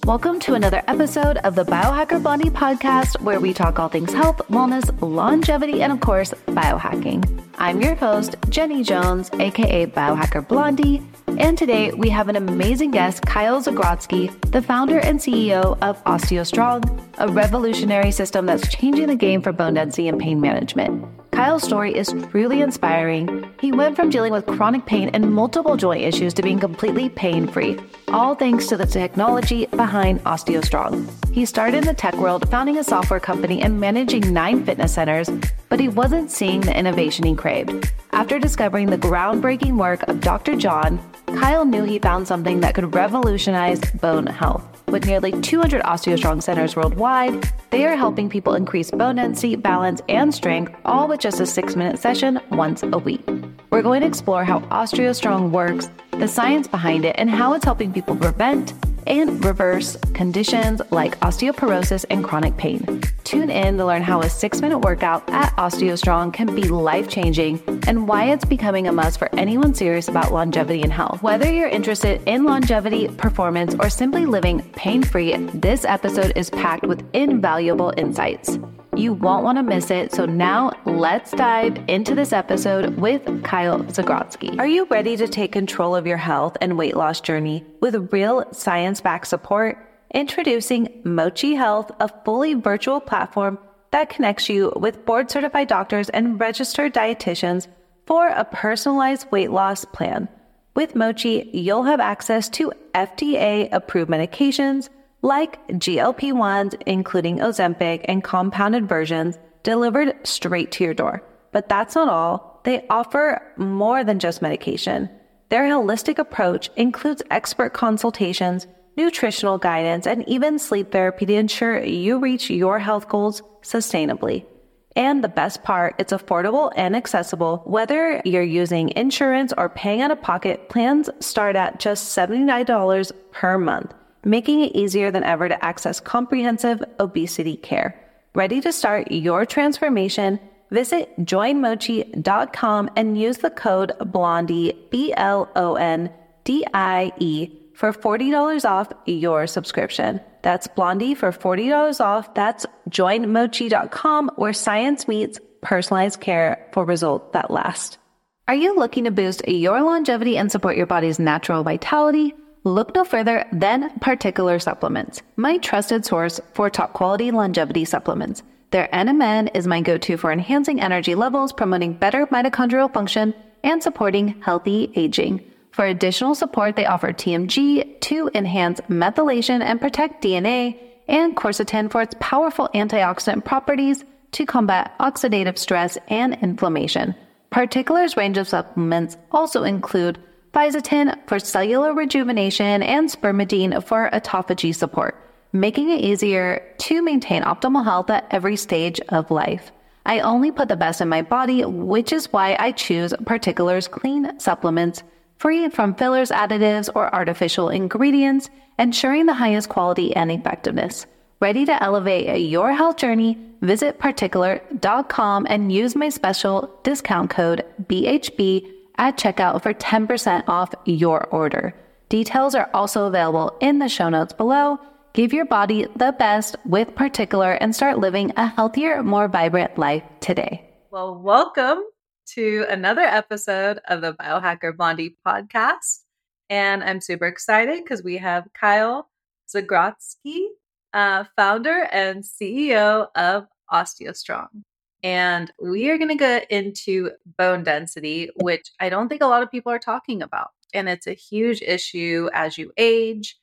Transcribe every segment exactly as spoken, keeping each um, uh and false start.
Welcome to another episode of the Biohacker Blondie podcast, where we talk all things health, wellness, longevity, and of course, biohacking. I'm your host, Jenny Jones, aka Biohacker Blondie, and today we have an amazing guest, Kyle Zagrodzky, the founder and C E O of OsteoStrong, a revolutionary system that's changing the game for bone density and pain management. Kyle's story is truly inspiring. He went from dealing with chronic pain and multiple joint issues to being completely pain-free, all thanks to the technology behind OsteoStrong. He started in the tech world, founding a software company and managing nine fitness centers, but he wasn't seeing the innovation he craved. After discovering the groundbreaking work of Doctor John, Kyle knew he found something that could revolutionize bone health. With nearly two hundred OsteoStrong centers worldwide, they are helping people increase bone density, balance, and strength, all with just a six-minute session once a week. We're going to explore how OsteoStrong works, the science behind it, and how it's helping people prevent and reverse conditions like osteoporosis and chronic pain. Tune in to learn how a six-minute workout at OsteoStrong can be life-changing and why it's becoming a must for anyone serious about longevity and health. Whether you're interested in longevity, performance, or simply living pain-free, this episode is packed with invaluable insights. You won't want to miss it, so now let's dive into this episode with Kyle Zagrodzky. Are you ready to take control of your health and weight loss journey with real science-backed support? Introducing Mochi Health, a fully virtual platform that connects you with board-certified doctors and registered dietitians for a personalized weight loss plan. With Mochi, you'll have access to F D A-approved medications like G L P ones, including Ozempic and compounded versions, delivered straight to your door. But that's not all. They offer more than just medication. Their holistic approach includes expert consultations, nutritional guidance, and even sleep therapy to ensure you reach your health goals sustainably. And the best part, it's affordable and accessible. Whether you're using insurance or paying out of pocket, plans start at just seventy-nine dollars per month, making it easier than ever to access comprehensive obesity care. Ready to start your transformation? Visit join mochi dot com and use the code BLONDIE, B L O N D I E, for forty dollars off your subscription. That's Blondie for forty dollars off. That's join mochi dot com, where science meets personalized care for results that last. Are you looking to boost your longevity and support your body's natural vitality? Look no further than Particular Supplements, my trusted source for top quality longevity supplements. Their N M N is my go-to for enhancing energy levels, promoting better mitochondrial function, and supporting healthy aging. For additional support, they offer T M G to enhance methylation and protect D N A, and quercetin for its powerful antioxidant properties to combat oxidative stress and inflammation. Particular's range of supplements also include Fisetin for cellular rejuvenation and spermidine for autophagy support, making it easier to maintain optimal health at every stage of life. I only put the best in my body, which is why I choose Particular's clean supplements, free from fillers, additives, or artificial ingredients, ensuring the highest quality and effectiveness. Ready to elevate your health journey? Visit particular dot com and use my special discount code B H B at checkout for ten percent off your order. Details are also available in the show notes below. Give your body the best with Particular and start living a healthier, more vibrant life today. Well, welcome to another episode of the Biohacker Blondie podcast. And I'm super excited because we have Kyle Zagrodzky, uh, founder and C E O of OsteoStrong. And we are going to get into bone density, which I don't think a lot of people are talking about. And it's a huge issue as you age,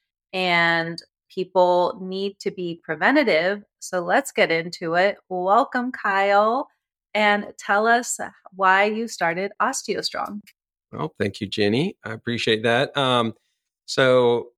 and people need to be preventative. So let's get into it. Welcome, Kyle, and tell us why you started OsteoStrong. Well, thank you, Jenny. I appreciate that. Um, so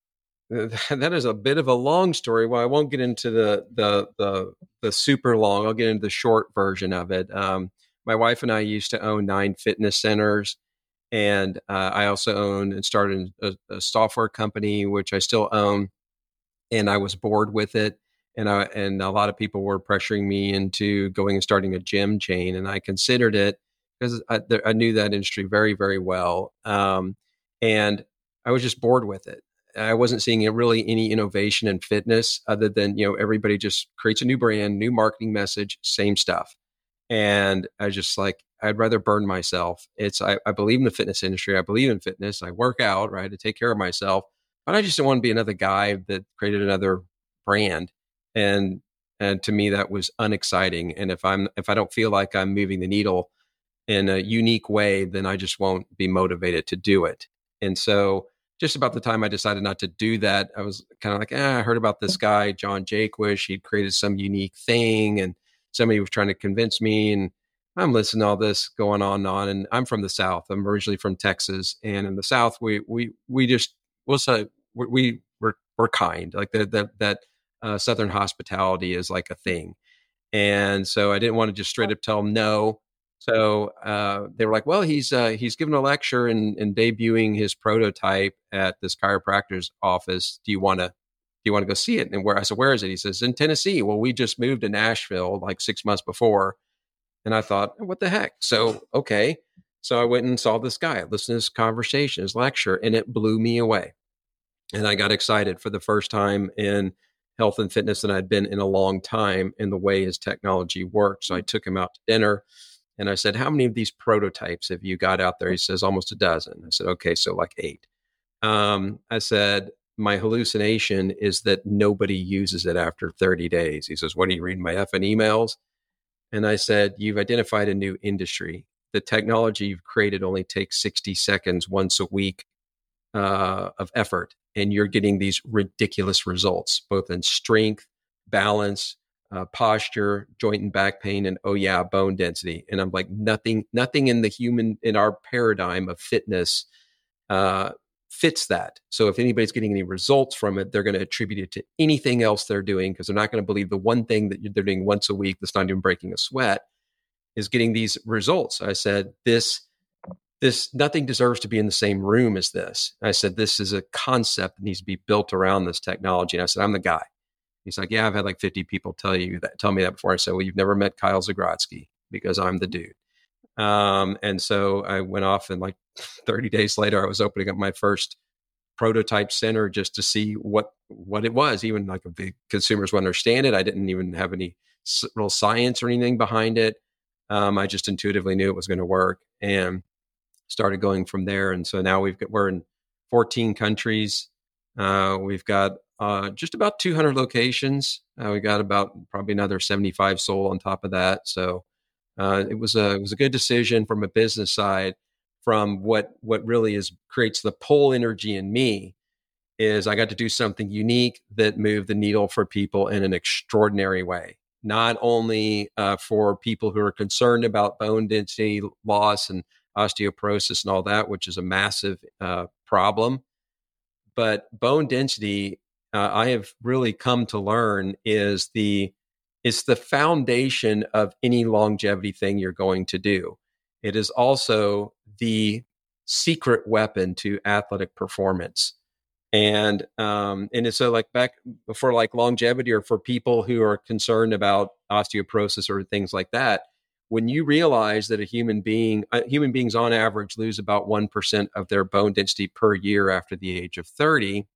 that is a bit of a long story. Well, I won't get into the the the, the super long. I'll get into the short version of it. Um, my wife and I used to own nine fitness centers, and uh, I also owned and started a, a software company, which I still own. And I was bored with it, and I, and a lot of people were pressuring me into going and starting a gym chain, and I considered it because I, I knew that industry very, very well, um, and I was just bored with it. I wasn't seeing really any innovation in fitness other than, you know, everybody just creates a new brand, new marketing message, same stuff. And I just like, I'd rather burn myself. It's, I, I believe in the fitness industry. I believe in fitness. I work out, right, to take care of myself. But I just don't want to be another guy that created another brand. And, and to me, that was unexciting. And if I'm, if I don't feel like I'm moving the needle in a unique way, then I just won't be motivated to do it. And so just about the time I decided not to do that, I was kind of like, eh, I heard about this guy, John Jaquish. He'd created some unique thing and somebody was trying to convince me, and I'm listening to all this going on and on. And I'm from the South. I'm originally from Texas. And in the South, we, we, we just, we'll say we, we we're, we're kind, like that, that, that uh, Southern hospitality is like a thing. And so I didn't want to just straight up tell them no. So uh, they were like, well, he's uh, he's giving a lecture and, and debuting his prototype at this chiropractor's office. Do you want to do you want to go see it? And where I said, where is it? He says, in Tennessee. Well, we just moved to Nashville like six months before. And I thought, what the heck? So, okay. So I went and saw this guy, I listened to his conversation, his lecture, and it blew me away. And I got excited for the first time in health and fitness that I'd been in a long time in the way his technology worked. So I took him out to dinner. And I said, how many of these prototypes have you got out there? He says, almost a dozen. I said, okay, so like eight. Um, I said, my hallucination is that nobody uses it after thirty days. He says, what are you reading, my effing emails? And I said, you've identified a new industry. The technology you've created only takes sixty seconds once a week uh, of effort. And you're getting these ridiculous results, both in strength, balance, Uh, posture, joint and back pain, and oh yeah, bone density. And I'm like, nothing, nothing in the human, in our paradigm of fitness uh, fits that. So if anybody's getting any results from it, they're going to attribute it to anything else they're doing, because they're not going to believe the one thing that they're doing once a week that's not even breaking a sweat is getting these results. I said, this, this, nothing deserves to be in the same room as this. I said, this is a concept that needs to be built around this technology. And I said, I'm the guy. He's like, yeah, I've had like fifty people tell you that, tell me that before. I said, well, you've never met Kyle Zagrodzky, because I'm the dude. Um, and so I went off, and like thirty days later, I was opening up my first prototype center just to see what, what it was. Even like if the consumers would understand it, I didn't even have any real science or anything behind it. Um, I just intuitively knew it was going to work, and started going from there. And so now we've got, we're in fourteen countries. Uh, we've got uh, just about two hundred locations. Uh, we got about probably another seventy-five sold on top of that. So uh, it was a it was a good decision from a business side. From what what really is creates the pull energy in me is I got to do something unique that moved the needle for people in an extraordinary way. Not only uh, for people who are concerned about bone density loss and osteoporosis and all that, which is a massive uh, problem. But bone density, uh, I have really come to learn, is the it's the foundation of any longevity thing you're going to do. It is also the secret weapon to athletic performance. And um, and so like back for like longevity, or for people who are concerned about osteoporosis or things like that, when you realize that a human being, uh, human beings on average lose about one percent of their bone density per year after the age of thirty.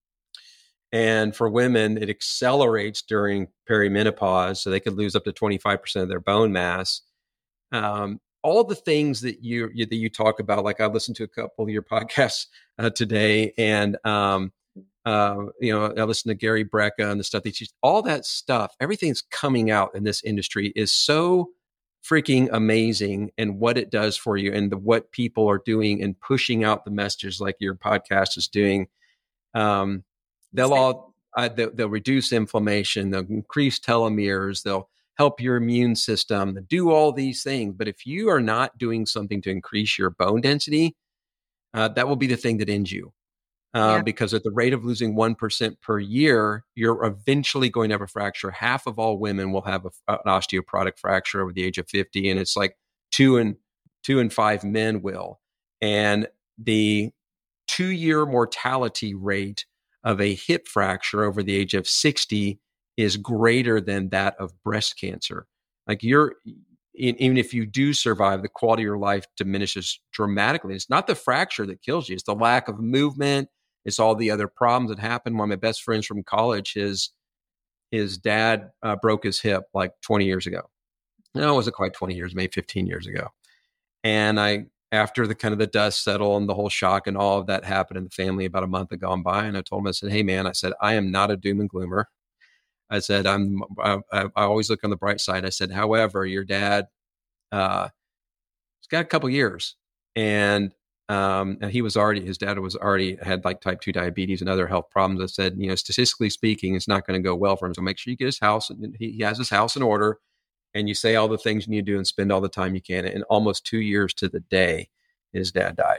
And for women, it accelerates during perimenopause. So they could lose up to twenty-five percent of their bone mass. Um, all the things that you, you, that you talk about, like I listened to a couple of your podcasts uh, today, and, um, uh, you know, I listened to Gary Brecka and the stuff that you, all that stuff, everything that's coming out in this industry is so freaking amazing, and what it does for you, and the, what people are doing and pushing out the messages like your podcast is doing. Um, they'll all, uh, they'll, they'll reduce inflammation, they'll increase telomeres, they'll help your immune system, they'll do all these things. But if you are not doing something to increase your bone density, uh, that will be the thing that ends you. Uh, yeah. Because at the rate of losing one percent per year, you're eventually going to have a fracture. Half of all women will have a, an osteoporotic fracture over the age of fifty. And it's like two and two and five men will. And the two year mortality rate of a hip fracture over the age of sixty is greater than that of breast cancer. Like you're, even if you do survive, the quality of your life diminishes dramatically. It's not the fracture that kills you. It's the lack of movement It's all the other problems that happened. One of my best friends from college, his his dad uh, broke his hip like twenty years ago. No, it wasn't quite twenty years, maybe fifteen years ago. And I, after the kind of the dust settled and the whole shock and all of that happened in the family about a month had gone by, and I told him, I said, hey man, I said, I am not a doom and gloomer. I said, I'm, I, I always look on the bright side. I said, however, your dad, uh, he's got a couple years, and, um, and he was already, his dad was already had like type two diabetes and other health problems. I said, you know, statistically speaking, it's not going to go well for him. So make sure you get his house, and he, he has his house in order, and you say all the things you need to do and spend all the time you can. And almost two years to the day, his dad died.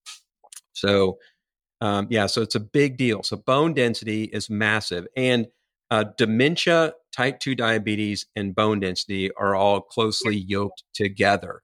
So, um, yeah, so it's a big deal. So bone density is massive. And uh, dementia, type two diabetes, and bone density are all closely yoked together.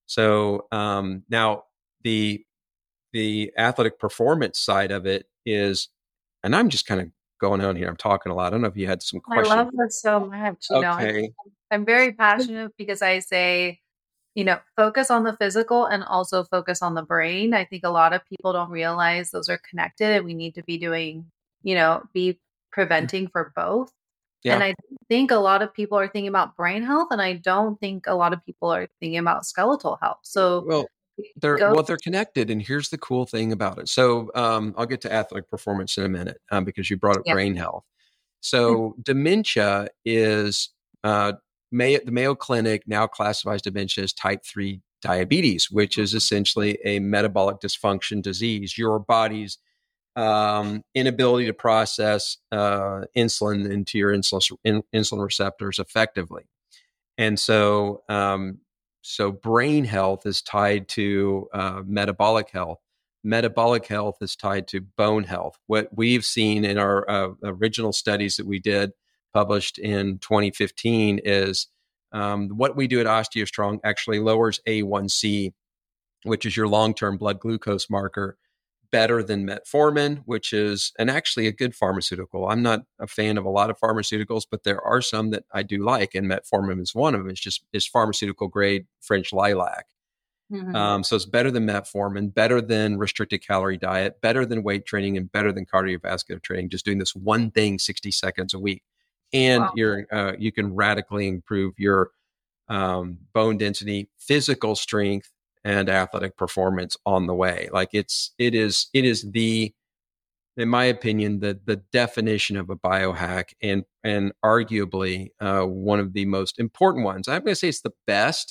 So um, now the the athletic performance side of it is, and I'm just kind of going on here. I'm talking a lot. I don't know if you had some questions. I love this so much. You know, Okay. I, I'm very passionate because I say, you know, focus on the physical and also focus on the brain. I think a lot of people don't realize those are connected, and we need to be doing, you know, be preventing for both. Yeah. And I think a lot of people are thinking about brain health, and I don't think a lot of people are thinking about skeletal health. So, Well, they're go- well, they're connected, and here's the cool thing about it. So, um, I'll get to athletic performance in a minute um, because you brought up Yeah. brain health. So, dementia is uh, May, the Mayo Clinic now classifies dementia as type three diabetes, which is essentially a metabolic dysfunction disease. Your body's um, inability to process uh, insulin into your insulin in, insulin receptors effectively, and so. Um, So brain health is tied to uh, metabolic health. Metabolic health is tied to bone health. What we've seen in our uh, original studies that we did, published in twenty fifteen, is um, what we do at OsteoStrong actually lowers A one C, which is your long-term blood glucose marker, better than metformin, which is and actually a good pharmaceutical. I'm not a fan of a lot of pharmaceuticals, but there are some that I do like, and metformin is one of them. It's just it's pharmaceutical grade French lilac. Mhm. Um, so it's better than metformin, better than restricted calorie diet, better than weight training, and better than cardiovascular training. Just doing this one thing sixty seconds a week, and Wow. you're uh, you can radically improve your um, bone density, physical strength, and athletic performance on the way. Like it's, it is, it is the, in my opinion, the the definition of a biohack, and and arguably uh, one of the most important ones. I'm going to say it's the best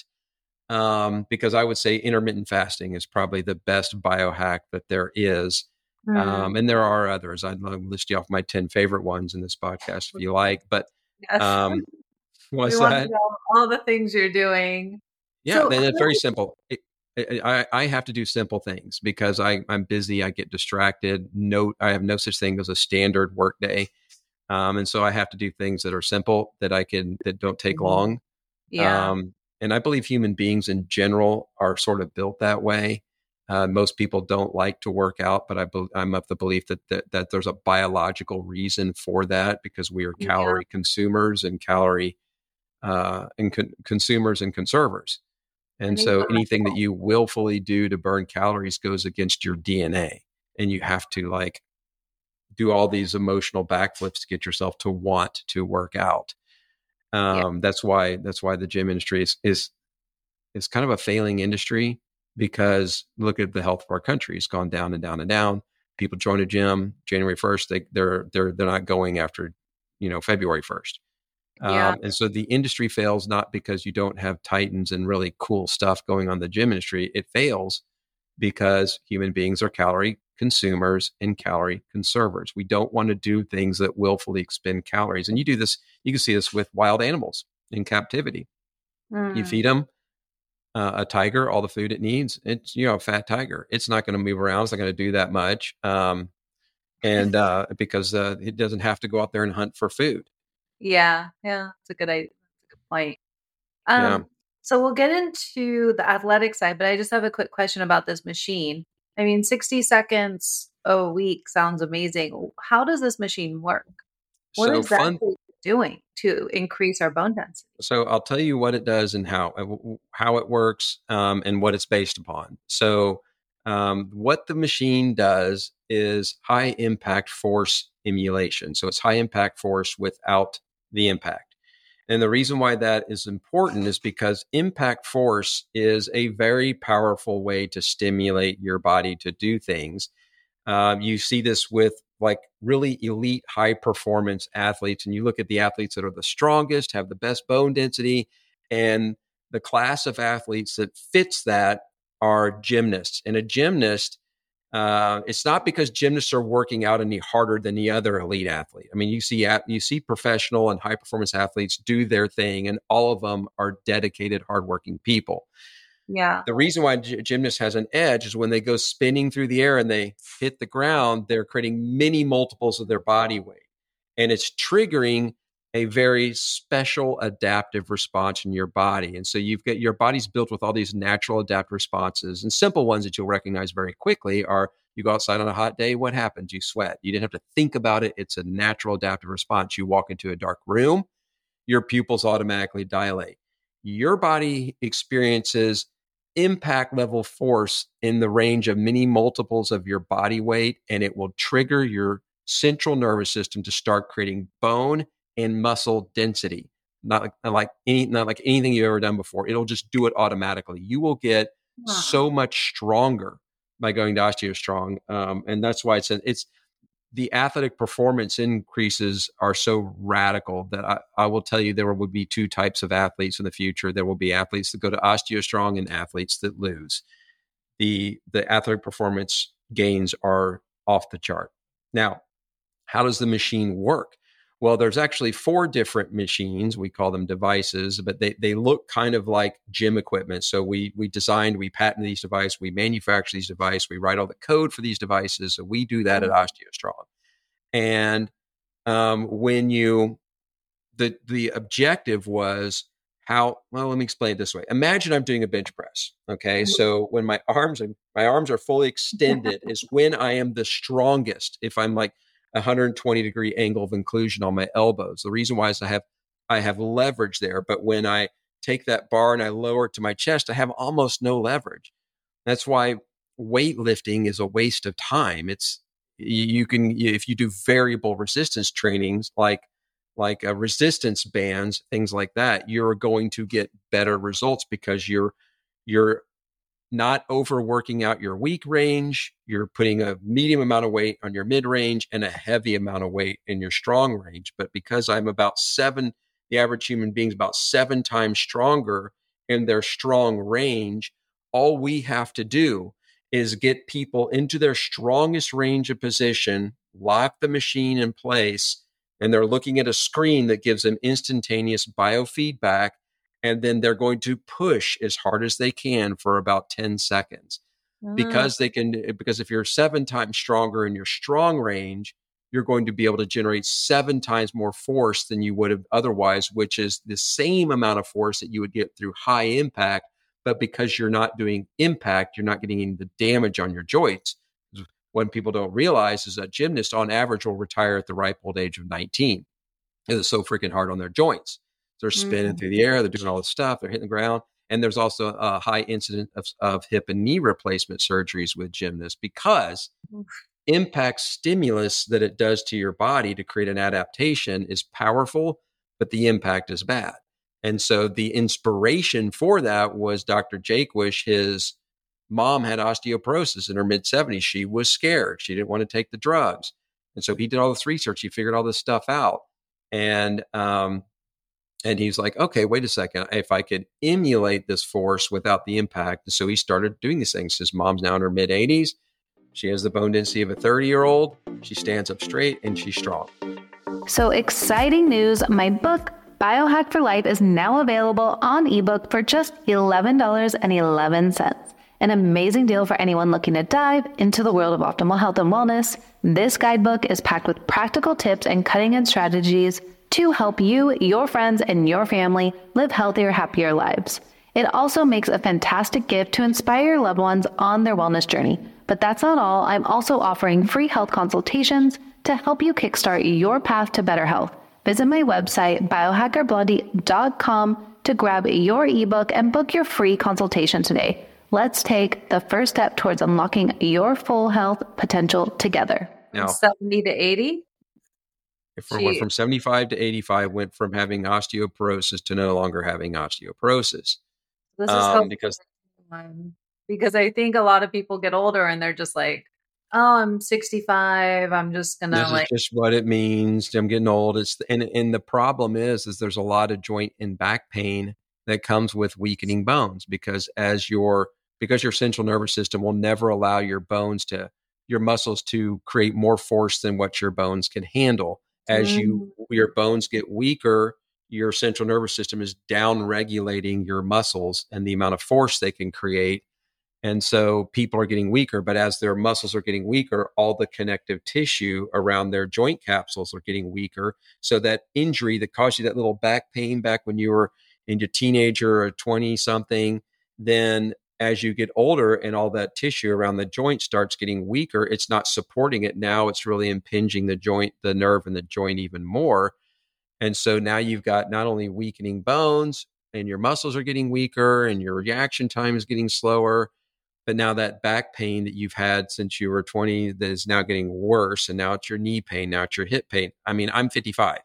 um, because I would say intermittent fasting is probably the best biohack that there is. Mm. Um, and there are others. I'd list you off my ten favorite ones in this podcast if you like. But Yes. um, what's we want that? to know all the things you're doing. Yeah, So then it's how- very simple. It, I, I have to do simple things because I, I'm busy. I get distracted. No, I have no such thing as a standard work day. Um, and so I have to do things that are simple that I can, that don't take Mhm. long. Yeah. Um, and I believe human beings in general are sort of built that way. Uh, most people don't like to work out, but I be, I'm of the belief that, that, that there's a biological reason for that because we are Yeah. calorie consumers and calorie, uh, and con- consumers and conservers. And so anything that you willfully do to burn calories goes against your D N A, and you have to like do all these emotional backflips to get yourself to want to work out. Um, Yeah. That's why, that's why the gym industry is, is, is kind of a failing industry because look at the health of our country. It's gone down and down and down. People join a gym January first. They they're, they're, they're not going after, you know, February first. Yeah. Um, and so the industry fails not because you don't have titans and really cool stuff going on in the gym industry. It fails because human beings are calorie consumers and calorie conservers. We don't want to do things that willfully expend calories. And you do this, you can see this with wild animals in captivity. You Mm. feed them uh, a tiger all the food it needs. It's, you know, a fat tiger. It's not going to move around. It's not going to do that much. Um, and uh, because uh, it doesn't have to go out there and hunt for food. Yeah. Yeah. It's a good idea. That's a good point. Um, Yeah. So we'll get into the athletic side, but I just have a quick question about this machine. I mean, sixty seconds a week sounds amazing. How does this machine work? What So exactly fun. is it doing to increase our bone density? So I'll tell you what it does and how uh, how it works um, and what it's based upon. So um, what the machine does is high impact force emulation. So it's high impact force without the impact. And the reason why that is important is because impact force is a very powerful way to stimulate your body to do things. Um, you see this with like really elite high performance athletes, and you look at the athletes that are the strongest, have the best bone density, and the class of athletes that fits that are gymnasts. And a gymnast, uh, it's not because gymnasts are working out any harder than the other elite athlete. I mean, you see you see professional and high performance athletes do their thing, and all of them are dedicated, hardworking people. Yeah. The reason why a gymnast has an edge is when they go spinning through the air and they hit the ground, they're creating many multiples of their body weight. And it's triggering a very special adaptive response in your body. And so you've got your body's built with all these natural adaptive responses, and simple ones that you'll recognize very quickly are you go outside on a hot day, what happens? You sweat. You didn't have to think about it. It's a natural adaptive response. You walk into a dark room, your pupils automatically dilate. Your body experiences impact level force in the range of many multiples of your body weight, and it will trigger your central nervous system to start creating bone and muscle density. Not like, not like any, not like anything you've ever done before. It'll just do it automatically. You will get wow. so much stronger by going to OsteoStrong, um, and that's why it's it's the athletic performance increases are so radical that I, I will tell you there will be two types of athletes in the future. There will be athletes that go to OsteoStrong and athletes that lose. The, the athletic performance gains are off the chart. Now, how does the machine work? Well, there's actually four different machines. We call them devices, but they, they look kind of like gym equipment. So we we designed, we patented these devices, we manufacture these devices, we write all the code for these devices. So we do that at OsteoStrong. And um, when you, the the objective was how, well, let me explain it this way. Imagine I'm doing a bench press. Okay. So when my arms are, my arms are fully extended is when I am the strongest. If I'm like one hundred twenty degree angle of inclusion on my elbows. The reason why is I have I have leverage there, but when I take that bar and I lower it to my chest, I have almost no leverage. That's why weightlifting is a waste of time. It's you can if you do variable resistance trainings like like uh, resistance bands, things like that, you're going to get better results because you're you're not overworking out your weak range. You're putting a medium amount of weight on your mid range and a heavy amount of weight in your strong range. But because I'm about seven, the average human being is about seven times stronger in their strong range, all we have to do is get people into their strongest range of position, lock the machine in place, and they're looking at a screen that gives them instantaneous biofeedback. And then they're going to push as hard as they can for about ten seconds mm. because they can, because if you're seven times stronger in your strong range, you're going to be able to generate seven times more force than you would have otherwise, which is the same amount of force that you would get through high impact. But because you're not doing impact, you're not getting any of the damage on your joints. What people don't realize is that gymnasts on average will retire at the ripe old age of nineteen. It's so freaking hard on their joints. They're spinning mm-hmm. through the air. They're doing all this stuff. They're hitting the ground. And there's also a high incidence of, of hip and knee replacement surgeries with gymnasts because Oof. impact stimulus that it does to your body to create an adaptation is powerful, but the impact is bad. And so the inspiration for that was Doctor Jaquish. His mom had osteoporosis in her mid seventies. She was scared. She didn't want to take the drugs. And so he did all this research. He figured all this stuff out. And, um, And he's like, okay, wait a second. If I could emulate this force without the impact. So he started doing these things. His mom's now in her mid eighties. She has the bone density of a thirty year old. She stands up straight and she's strong. So exciting news. My book, Biohack for Life, is now available on ebook for just eleven dollars and eleven cents. An amazing deal for anyone looking to dive into the world of optimal health and wellness. This guidebook is packed with practical tips and cutting-edge strategies to help you, your friends, and your family live healthier, happier lives. It also makes a fantastic gift to inspire your loved ones on their wellness journey. But that's not all. I'm also offering free health consultations to help you kickstart your path to better health. Visit my website, biohacker blondie dot com, to grab your ebook and book your free consultation today. Let's take the first step towards unlocking your full health potential together. Now, seventy to eighty? If we went from seventy-five to eighty-five, went from having osteoporosis to no longer having osteoporosis. This is um, because because I think a lot of people get older and they're just like, oh, I'm sixty-five. I'm just gonna this like is just what it means. I'm getting old. It's and and the problem is, is there's a lot of joint and back pain that comes with weakening bones because as your because your central nervous system will never allow your bones to your muscles to create more force than what your bones can handle. As you your bones get weaker, your central nervous system is down regulating your muscles and the amount of force they can create. And so people are getting weaker, but as their muscles are getting weaker, all the connective tissue around their joint capsules are getting weaker. So that injury that caused you that little back pain back when you were in your teenager or twenty something, then as you get older and all that tissue around the joint starts getting weaker, it's not supporting it. Now it's really impinging the joint, the nerve and the joint even more. And so now you've got not only weakening bones and your muscles are getting weaker and your reaction time is getting slower, but now that back pain that you've had since you were twenty that is now getting worse. And now it's your knee pain. Now it's your hip pain. I mean, I'm fifty-five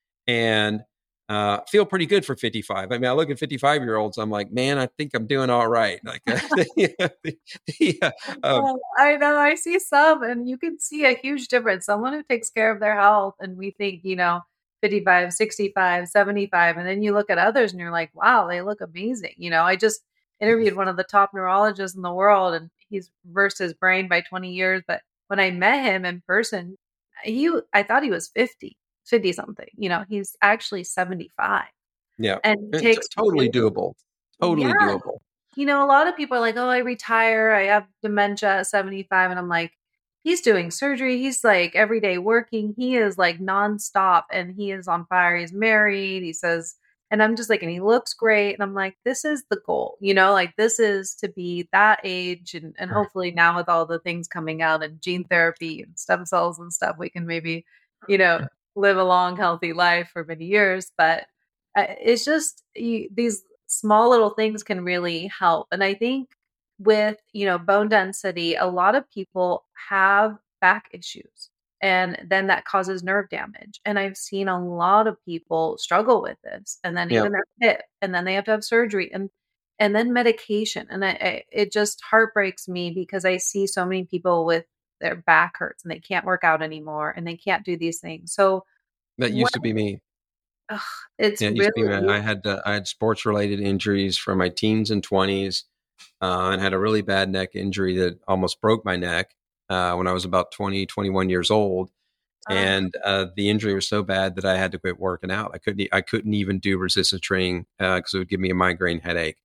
and uh, feel pretty good for fifty-five. I mean, I look at fifty-five year olds, I'm like, man, I think I'm doing all right. Like, yeah, yeah, um, I know I see some and you can see a huge difference. Someone who takes care of their health and we think, you know, fifty-five, sixty-five, seventy-five. And then you look at others and you're like, wow, they look amazing. You know, I just interviewed one of the top neurologists in the world and he's reversed his brain by twenty years. But when I met him in person, he, I thought he was fifty, fifty something, you know, he's actually seventy-five. Yeah. And it's takes totally doable. Totally yeah. doable. You know, a lot of people are like, oh, I retire. I have dementia at seventy-five. And I'm like, he's doing surgery. He's like every day working. He is like nonstop and he is on fire. He's married. He says, and I'm just like, and he looks great. And I'm like, this is the goal, you know, like this is to be that age. And, and hopefully now with all the things coming out and gene therapy and stem cells and stuff, we can maybe, you know, live a long, healthy life for many years. But uh, it's just you, these small little things can really help. And I think with, you know, bone density, a lot of people have back issues and then that causes nerve damage. And I've seen a lot of people struggle with this and then even their hip and then they have to have surgery and, and then medication. And I, I, it just heartbreaks me because I see so many people with their back hurts and they can't work out anymore and they can't do these things. So that used to be me. Ugh, it's yeah, it really, used to be me. I had, uh, I had sports related injuries from my teens and twenties. Uh, and had a really bad neck injury that almost broke my neck uh, when I was about twenty, twenty-one years old. Uh, and uh, the injury was so bad that I had to quit working out. I couldn't, I couldn't even do resistance training because uh, it would give me a migraine headache.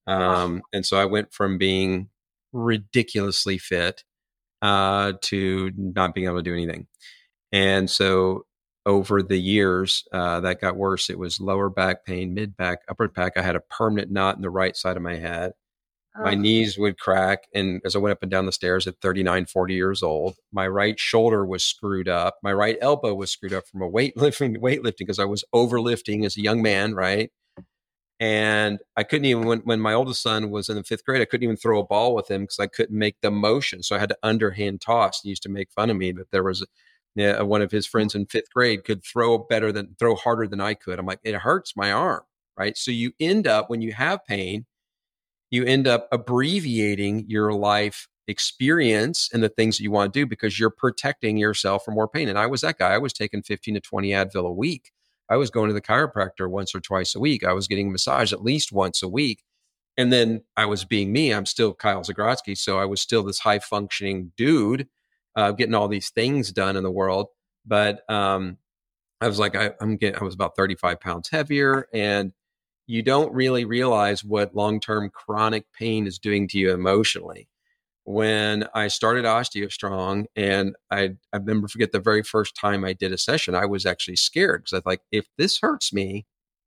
Um, and so I went from being ridiculously fit uh, to not being able to do anything. And so over the years, uh, that got worse. It was lower back pain, mid back, upper back. I had a permanent knot in the right side of my head. My knees would crack. And as I went up and down the stairs at thirty-nine, forty years old, my right shoulder was screwed up. My right elbow was screwed up from a weightlifting, weightlifting because I was overlifting as a young man. Right. And I couldn't even, when, when my oldest son was in the fifth grade, I couldn't even throw a ball with him because I couldn't make the motion. So I had to underhand toss. He used to make fun of me that there was yeah, one of his friends in fifth grade could throw better than throw harder than I could. I'm like, it hurts my arm. Right. So you end up, when you have pain, you end up abbreviating your life experience and the things that you want to do because you're protecting yourself from more pain. And I was that guy. I was taking fifteen to twenty Advil a week. I was going to the chiropractor once or twice a week. I was getting a massage at least once a week. And then I was being me. I'm still Kyle Zagrodzky. So I was still this high functioning dude, uh, getting all these things done in the world. But um, I was like, I, I'm getting, I was about thirty-five pounds heavier, and you don't really realize what long-term chronic pain is doing to you emotionally. When I started OsteoStrong, and I, I remember forget the very first time I did a session, I was actually scared because I was like, if this hurts me,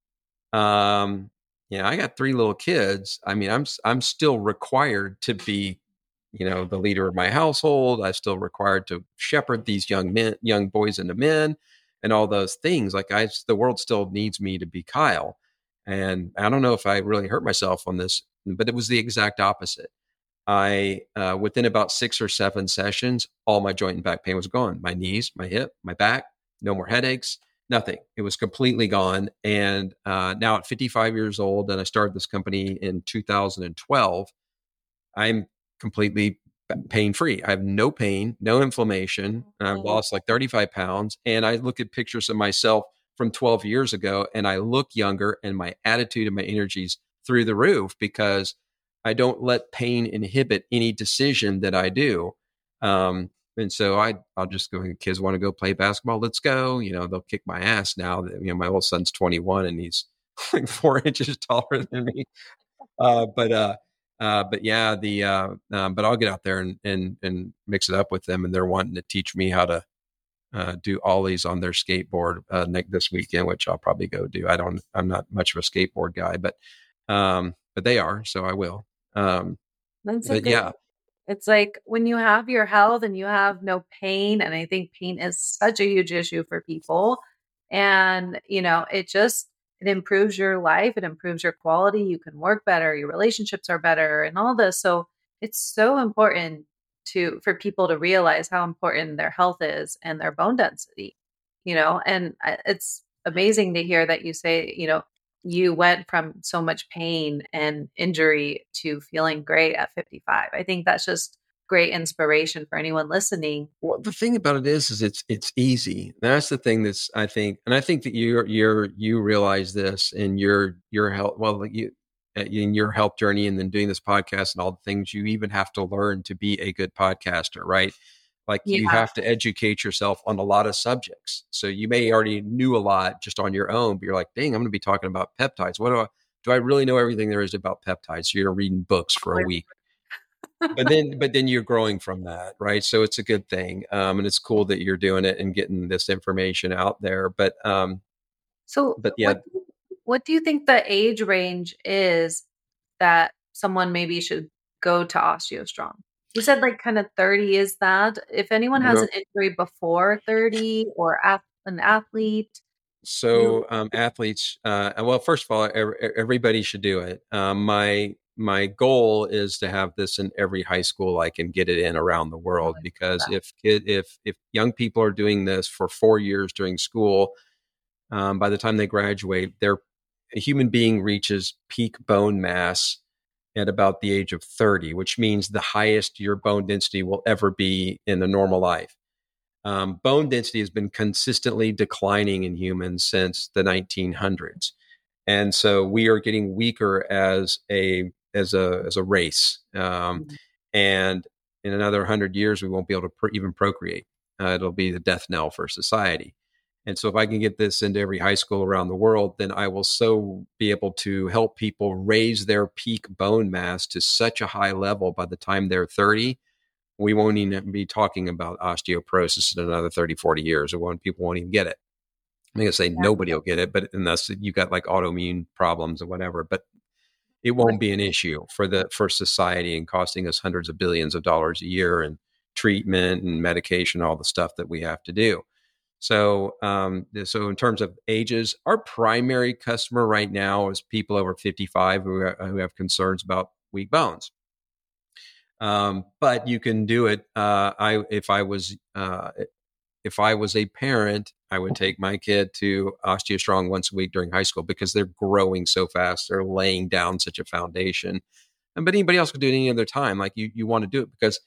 um, you know, I got three little kids. I mean, I'm I'm still required to be, you know, the leader of my household. I'm still required to shepherd these young men, young boys into men, and all those things. Like I, the world still needs me to be Kyle. And I don't know if I really hurt myself on this, but it was the exact opposite. I, uh, within about six or seven sessions, all my joint and back pain was gone. My knees, my hip, my back, no more headaches, nothing. It was completely gone. And uh, now at fifty-five years old, and I started this company in two thousand twelve, I'm completely pain free. I have no pain, no inflammation. I've lost like thirty-five pounds. And I look at pictures of myself from twelve years ago, and I look younger, and my attitude and my energy's through the roof because I don't let pain inhibit any decision that I do. Um, and so I, I'll just go, kids want to go play basketball. Let's go. You know, they'll kick my ass now. You know, my old son's twenty-one and he's like four inches taller than me. Uh, but, uh, uh, but yeah, the, uh, um, but I'll get out there and, and, and mix it up with them. And they're wanting to teach me how to, uh, do ollies on their skateboard, uh, next this weekend, which I'll probably go do. I don't, I'm not much of a skateboard guy, but, um, but they are, so I will. Um, That's but okay. yeah, It's like when you have your health and you have no pain, and I think pain is such a huge issue for people. And, you know, it just, it improves your life. It improves your quality. You can work better. Your relationships are better and all this. So it's so important to, for people to realize how important their health is and their bone density, you know, and I- it's amazing to hear that you say, you know, you went from so much pain and injury to feeling great at fifty-five. I think that's just great inspiration for anyone listening. well, the thing about it is, is it's it's easy. That's the thing that's I think, and I think that you're you're you realize this in your your health. Well, like you in your health journey, and then doing this podcast and all the things you even have to learn to be a good podcaster, right? Like you Yeah. have to educate yourself on a lot of subjects. So you may already knew a lot just on your own, but you're like, dang, I'm going to be talking about peptides. What do I, do I really know everything there is about peptides? So you're reading books for a week, but then, but then you're growing from that, right? So it's a good thing. Um, and it's cool that you're doing it and getting this information out there. But, um, So but yeah, what do- what do you think the age range is that someone maybe should go to OsteoStrong? You said like kind of thirty is that. If anyone has no, an injury before thirty or ath- an athlete, you so um, athletes, uh, well, first of all, ev- everybody should do it. Um, my my goal is to have this in every high school I can get it in around the world. Because if kid, if if young people are doing this for four years during school, um, by the time they graduate, their a human being reaches peak bone mass at about the age of thirty, which means the highest your bone density will ever be in a normal life. Um, bone density has been consistently declining in humans since the nineteen hundreds, and so we are getting weaker as a as a as a race. Um, and in another hundred years, we won't be able to pr- even procreate. Uh, it'll be the death knell for society. And so, if I can get this into every high school around the world, then I will so be able to help people raise their peak bone mass to such a high level by the time they're thirty. We won't even be talking about osteoporosis in another thirty, forty years, or when people won't even get it. I'm going to say nobody will get it, but unless you got like autoimmune problems or whatever, but it won't be an issue for the, for society, and costing us hundreds of billions of dollars a year and treatment and medication, all the stuff that we have to do. So, um, so in terms of ages, our primary customer right now is people over fifty-five who, are, who have concerns about weak bones. Um, but you can do it. Uh, I, if I was, uh, if I was a parent, I would take my kid to OsteoStrong once a week during high school, because they're growing so fast. They're laying down such a foundation. And, but anybody else could do it any other time. Like you, you want to do it, because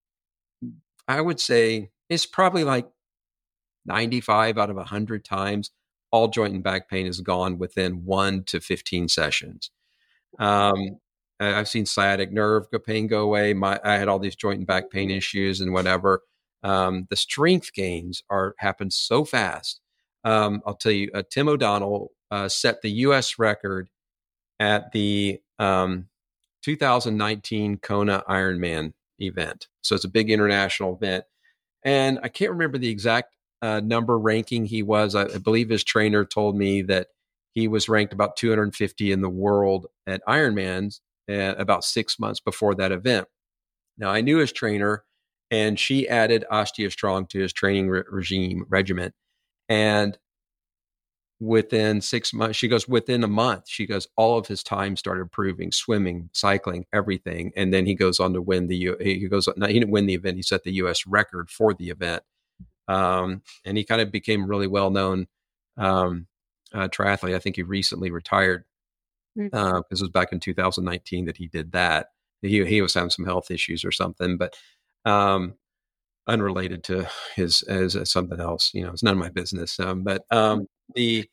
I would say it's probably like ninety-five out of a hundred times, all joint and back pain is gone within one to fifteen sessions. Um, I've seen sciatic nerve pain go away. My, I had all these joint and back pain issues and whatever. Um, the strength gains are happen so fast. Um, I'll tell you, uh, Tim O'Donnell uh, set the U S record at the um, two thousand nineteen Kona Ironman event. So it's a big international event. And I can't remember the exact uh, number ranking he was. I, I believe his trainer told me that he was ranked about two hundred fifty in the world at Ironmans uh, about six months before that event. Now, I knew his trainer, and she added OsteoStrong to his training re- regime regiment. And within six months, she goes, within a month, she goes, all of his time started improving, swimming, cycling, everything. And then he goes on to win the, U- he goes, no, he didn't win the event. He set the U S record for the event. Um, and he kind of became really well-known um, uh, triathlete. I think he recently retired because uh, it was back in two thousand nineteen that he did that. He, he was having some health issues or something, but um, unrelated to his as uh, something else. You know, it's none of my business. Um, but um, the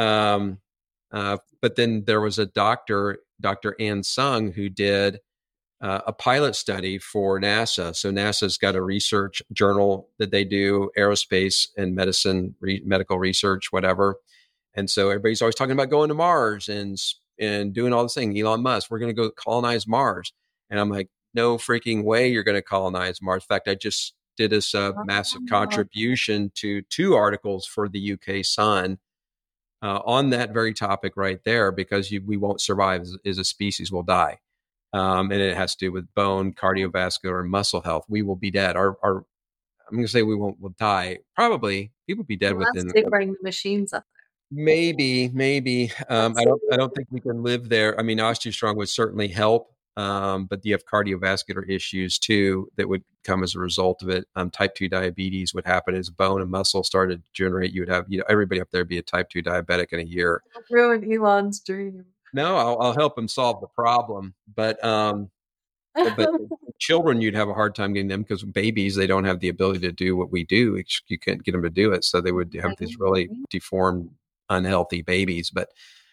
um, uh, but then there was a doctor, Doctor Ann Sung, who did uh, a pilot study for NASA. So NASA's got a research journal that they do, aerospace and medicine, re- medical research, whatever. And so everybody's always talking about going to Mars and and doing all this thing. Elon Musk, we're going to go colonize Mars. And I'm like, no freaking way you're going to colonize Mars. In fact, I just did this uh, massive contribution to two articles for the U K Sun uh, on that very topic right there, because you, we won't survive as, as a species, we'll die. Um, and it has to do with bone, cardiovascular, and muscle health. We will be dead. Our, our I'm going to say we won't, we'll die. Probably people be dead Unless within. they bring the machines up there. Maybe, maybe. Um, I don't, I don't think we can live there. I mean, OsteoStrong would certainly help. Um, but you have cardiovascular issues too that would come as a result of it. Um, type two diabetes would happen as bone and muscle started to generate. You would have, you know, everybody up there be a type two diabetic in a year. Ruin Elon's dream. No, I'll, I'll help him solve the problem. But, um, but children, you'd have a hard time getting them because babies, they don't have the ability to do what we do. You can't get them to do it. So they would have these really deformed, unhealthy babies. But,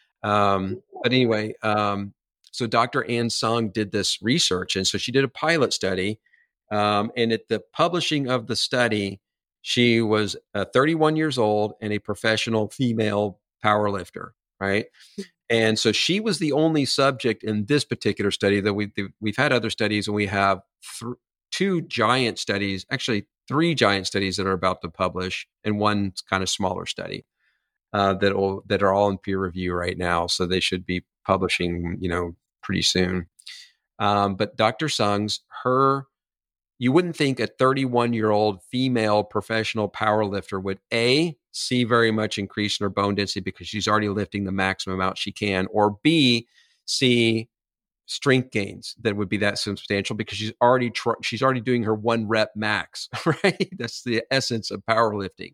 um, but anyway, um, so Doctor Ann Sung did this research. And so she did a pilot study. Um, and at the publishing of the study, she was uh, thirty-one years old and a professional female powerlifter, right? And so she was the only subject in this particular study. That we, we've had other studies, and we have th- two giant studies, actually three giant studies that are about to publish, and one kind of smaller study uh, that will, that are all in peer review right now. So they should be publishing, you know, pretty soon. Um, but Doctor Sung's, her, you wouldn't think a thirty-one-year-old female professional powerlifter would A, see very much increase in her bone density because she's already lifting the maximum amount she can, or B, see strength gains that would be that substantial because she's already tr- she's already doing her one rep max, right? That's the essence of powerlifting.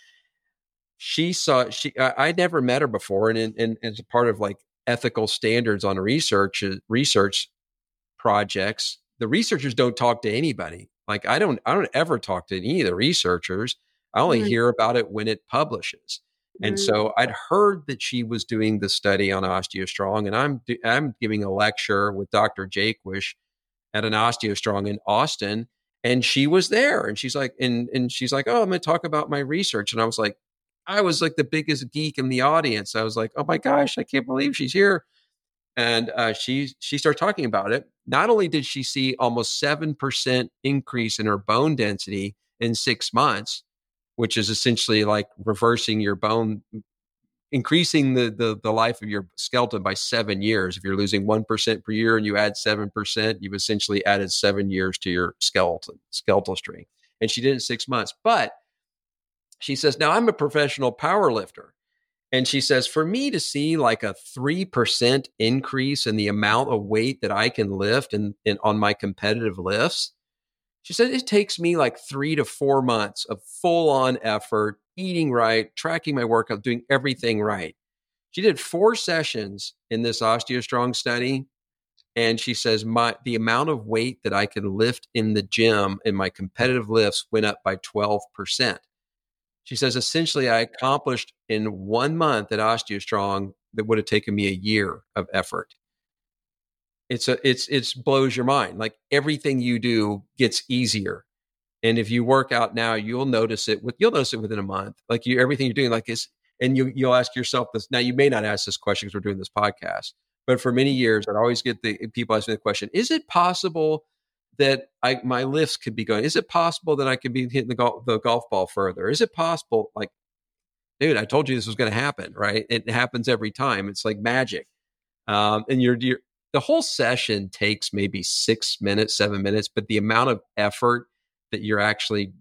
She saw she I, I never met her before, and, and, and as a part of like ethical standards on research research projects, the researchers don't talk to anybody. Like I don't I don't ever talk to any of the researchers. I only mm-hmm. hear about it when it publishes. Mm-hmm. And so I'd heard that she was doing the study on OsteoStrong, and I'm I'm giving a lecture with Doctor Jaquish at an OsteoStrong in Austin, and she was there, and she's like, and and she's like, oh, I'm going to talk about my research, and I was like, I was like the biggest geek in the audience. I was like, oh my gosh, I can't believe she's here. And uh, she she started talking about it. Not only did she see almost seven percent increase in her bone density in six months, which is essentially like reversing your bone, increasing the, the, the life of your skeleton by seven years. If you're losing one percent per year and you add seven percent, you've essentially added seven years to your skeleton, skeletal strength. And she did it in six months. But she says, now I'm a professional power lifter. And she says, for me to see like a three percent increase in the amount of weight that I can lift in, in on my competitive lifts, she said, it takes me like three to four months of full on effort, eating right, tracking my workout, doing everything right. She did four sessions in this OsteoStrong study. And she says, my the amount of weight that I can lift in the gym in my competitive lifts went up by twelve percent. She says, essentially, I accomplished in one month at OsteoStrong that would have taken me a year of effort. It's a, it's, it's blows your mind. Like everything you do gets easier. And if you work out now, you'll notice it with, you'll notice it within a month. Like you, everything you're doing like this, and you, you'll ask yourself this. Now you may not ask this question because we're doing this podcast, but for many years, I'd always get the people asking the question, is it possible that I, my lifts could be going? Is it possible that I could be hitting the golf, the golf ball further? Is it possible? Like, dude, I told you this was going to happen, right? It happens every time. It's like magic. Um, and you're, you're, the whole session takes maybe six minutes, seven minutes, but the amount of effort that you're actually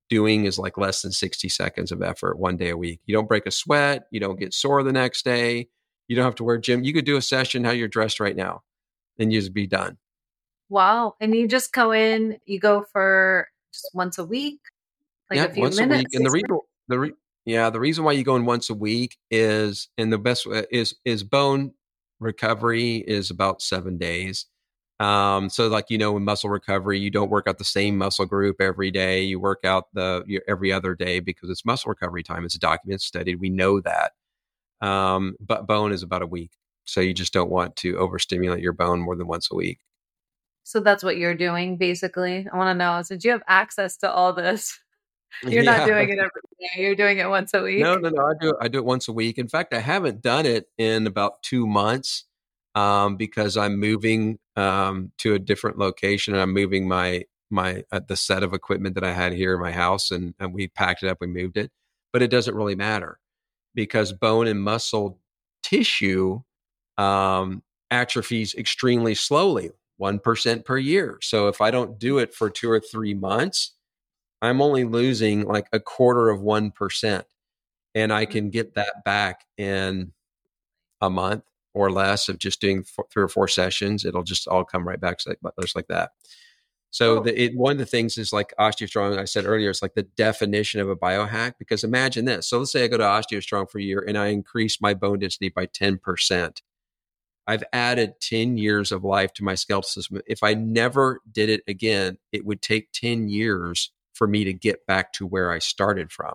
doing is like less than sixty seconds of effort one day a week. You don't break a sweat. You don't get sore the next day. You don't have to wear gym. You could do a session how you're dressed right now and you just be done. Wow. And you just go in, you go for just once a week, like Yeah, a few once a minutes. week. And the reason, the re- yeah, the reason why you go in once a week is, and the best way is is bone recovery is about seven days. Um, so like, you know, in muscle recovery, you don't work out the same muscle group every day. You work out the your, every other day because it's muscle recovery time. It's documented, studied. We know that. Um, but bone is about a week. So you just don't want to overstimulate your bone more than once a week. So that's what you're doing, basically. I want to know, since you have access to all this, you're Yeah. not doing it every day. You're doing it once a week. No, no, no. I do it. I do it once a week. In fact, I haven't done it in about two months um, because I'm moving um, to a different location, and I'm moving my my uh, the set of equipment that I had here in my house, and, and we packed it up, we moved it. But it doesn't really matter because bone and muscle tissue um, atrophies extremely slowly, one percent per year. So if I don't do it for two or three months, I'm only losing like a quarter of one percent. And I can get that back in a month or less of just doing four, three or four sessions. It'll just all come right back just like that. So Oh. the, it, one of the things is like OsteoStrong, I said earlier, it's like the definition of a biohack, because imagine this. So let's say I go to OsteoStrong for a year and I increase my bone density by ten percent. I've added ten years of life to my skeletal system. If I never did it again, it would take ten years for me to get back to where I started from.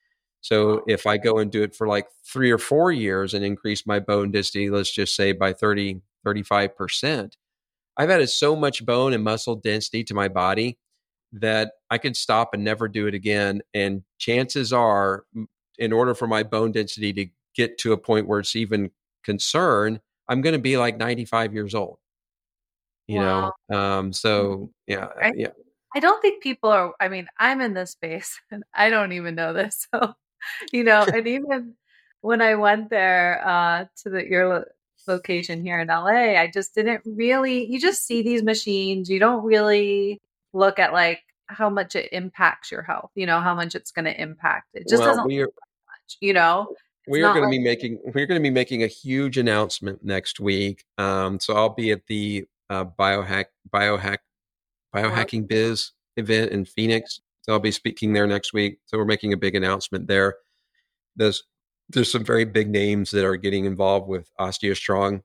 So if I go and do it for like three or four years and increase my bone density, let's just say by thirty, thirty-five percent, I've added so much bone and muscle density to my body that I could stop and never do it again. And chances are, in order for my bone density to get to a point where it's even concerned, I'm going to be like ninety-five years old, you Wow. know? Um, so yeah, I, yeah. I don't think people are, I mean, I'm in this space and I don't even know this. So, you know, and even when I went there uh, to the, your lo- location here in L A, I just didn't really, you just see these machines. You don't really look at like how much it impacts your health, you know, how much it's going to impact. It just Well, doesn't we are, look much, you know, it's we are not going to like, be making, we're going to be making a huge announcement next week. Um, so I'll be at the uh, biohack, biohack, biohacking biz event in Phoenix. So I'll be speaking there next week. So we're making a big announcement there. There's there's some very big names that are getting involved with OsteoStrong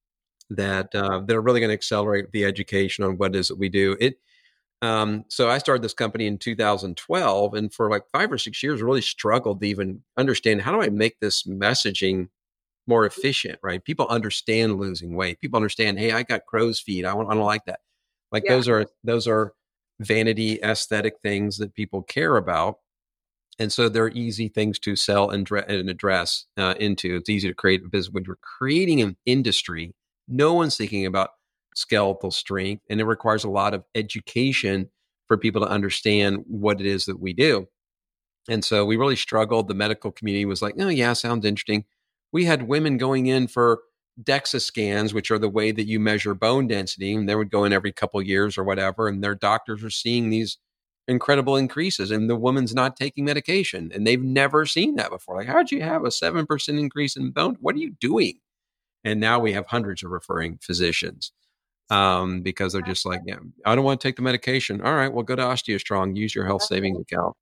that uh, that are really going to accelerate the education on what it is that we do. It um, so I started this company in two thousand twelve, and for like five or six years, really struggled to even understand how do I make this messaging more efficient. Right? People understand losing weight. People understand, hey, I got crow's feet. I want. I don't like that. Like yeah. those are those are vanity aesthetic things that people care about. And so they're easy things to sell and, dre- and address uh, into. It's easy to create a business. When you're creating an industry, no one's thinking about skeletal strength, and it requires a lot of education for people to understand what it is that we do. And so we really struggled. The medical community was like, oh, yeah, sounds interesting. We had women going in for DEXA scans, which are the way that you measure bone density, and they would go in every couple of years or whatever, and their doctors are seeing these incredible increases, and the woman's not taking medication, and they've never seen that before. Like, how'd you have a seven percent increase in bone? What are you doing? And now we have hundreds of referring physicians um, because they're just like, yeah, I don't want to take the medication. All right, well, go to OsteoStrong, use your health savings account.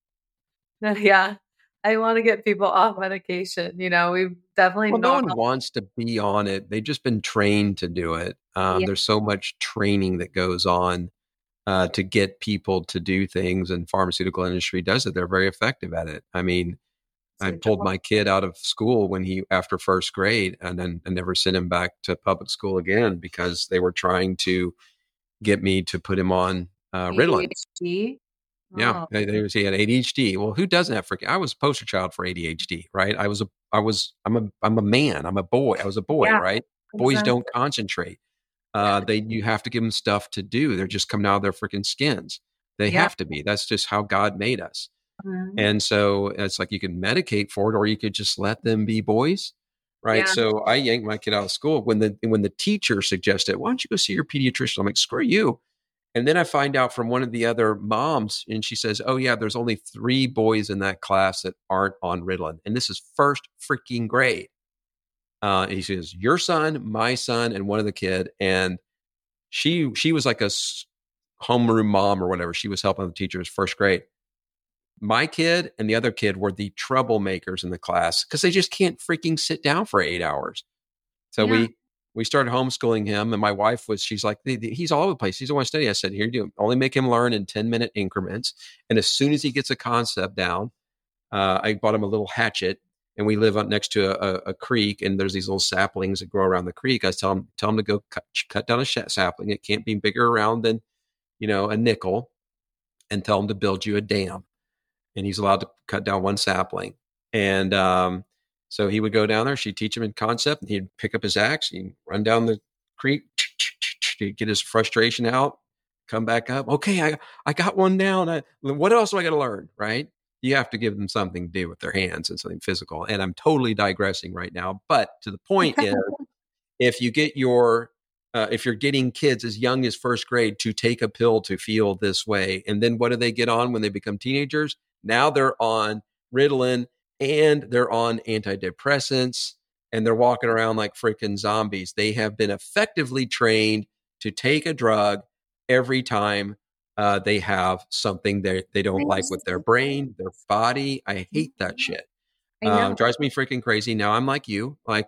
Yeah. I want to get people off medication. You know, we've definitely Well, no not. one wants to be on it. They've just been trained to do it. Um, Yeah. There's so much training that goes on uh, to get people to do things, and pharmaceutical industry does it. They're very effective at it. I mean, I pulled my kid out of school when he, after first grade, and then I never sent him back to public school again because they were trying to get me to put him on uh, Ritalin. A D H D? Yeah, Oh. they, they, he had A D H D. Well, who doesn't have freaking? I was a poster child for A D H D, right? I was a, I was, I'm a, I'm a man. I'm a boy. I was a boy, Yeah, right? Boys exactly. don't concentrate. Uh, they, you have to give them stuff to do. They're just coming out of their freaking skins. They Yeah. have to be. That's just how God made us. Mhm. And so it's like you can medicate for it, or you could just let them be boys, right? Yeah. So I yanked my kid out of school when the when the teacher suggested, "Why don't you go see your pediatrician?" I'm like, "Screw you! And then I find out from one of the other moms, and she says, oh, yeah, there's only three boys in that class that aren't on Ritalin. And this is first freaking grade. Uh, and he says, your son, my son, and one of the kid. And she she was like a homeroom mom or whatever. She was helping the teachers first grade. My kid and the other kid were the troublemakers in the class because they just can't freaking sit down for eight hours. So yeah. we we started homeschooling him, and my wife was, she's like, he's all over the place. He's don't want to study. I said, here you do. Only make him learn in ten minute increments. And as soon as he gets a concept down, uh, I bought him a little hatchet, and we live up next to a, a, a creek, and there's these little saplings that grow around the creek. I tell him, tell him to go cut, cut down a sapling. It can't be bigger around than, you know, a nickel, and tell him to build you a dam. And he's allowed to cut down one sapling. And um, so he would go down there. She'd teach him in concept, and he'd pick up his axe, he'd run down the creek, he'd get his frustration out, come back up. Okay, I, I got one down. I, what else do I got to learn, right? You have to give them something to do with their hands and something physical. And I'm totally digressing right now. But to the point is, if you get your, uh, if you're getting kids as young as first grade to take a pill to feel this way, and then what do they get on when they become teenagers? Now they're on Ritalin and they're on antidepressants, and they're walking around like freaking zombies. They have been effectively trained to take a drug every time uh, they have something that they don't like with their brain, their body. I hate that shit. Um, drives me freaking crazy. Now I'm like you, like,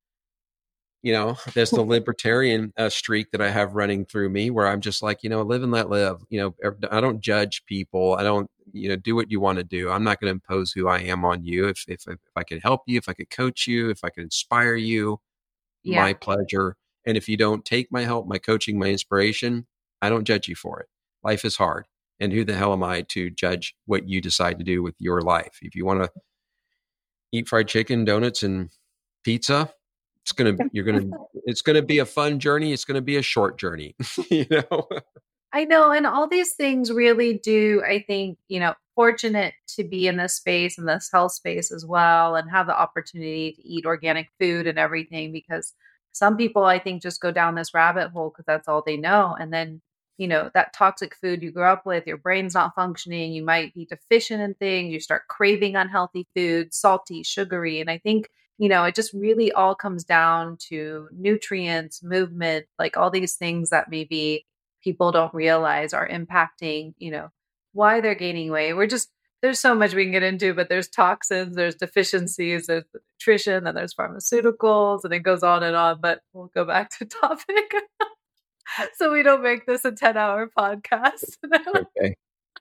you know, there's the libertarian uh, streak that I have running through me, where I'm just like, you know, live and let live. You know, I don't judge people. I don't, you know, do what you want to do. I'm not going to impose who I am on you. If, if, if I could help you, if I could coach you, if I could inspire you, yeah. my pleasure. And if you don't take my help, my coaching, my inspiration, I don't judge you for it. Life is hard. And who the hell am I to judge what you decide to do with your life? If you want to eat fried chicken, donuts, and pizza, it's going to, you're going to, it's going to be a fun journey. It's going to be a short journey, you know? I know. And all these things really do, I think, you know, fortunate to be in this space and this health space as well, and have the opportunity to eat organic food and everything, because some people, I think, just go down this rabbit hole because that's all they know. And then, you know, that toxic food you grew up with, your brain's not functioning. You might be deficient in things. You start craving unhealthy food, salty, sugary. And I think, you know, it just really all comes down to nutrients, movement, like all these things that maybe people don't realize are impacting, you know, why they're gaining weight. We're just, there's so much we can get into, but there's toxins, there's deficiencies, there's nutrition, and there's pharmaceuticals, and it goes on and on, but we'll go back to topic. So we don't make this a ten hour podcast. Okay.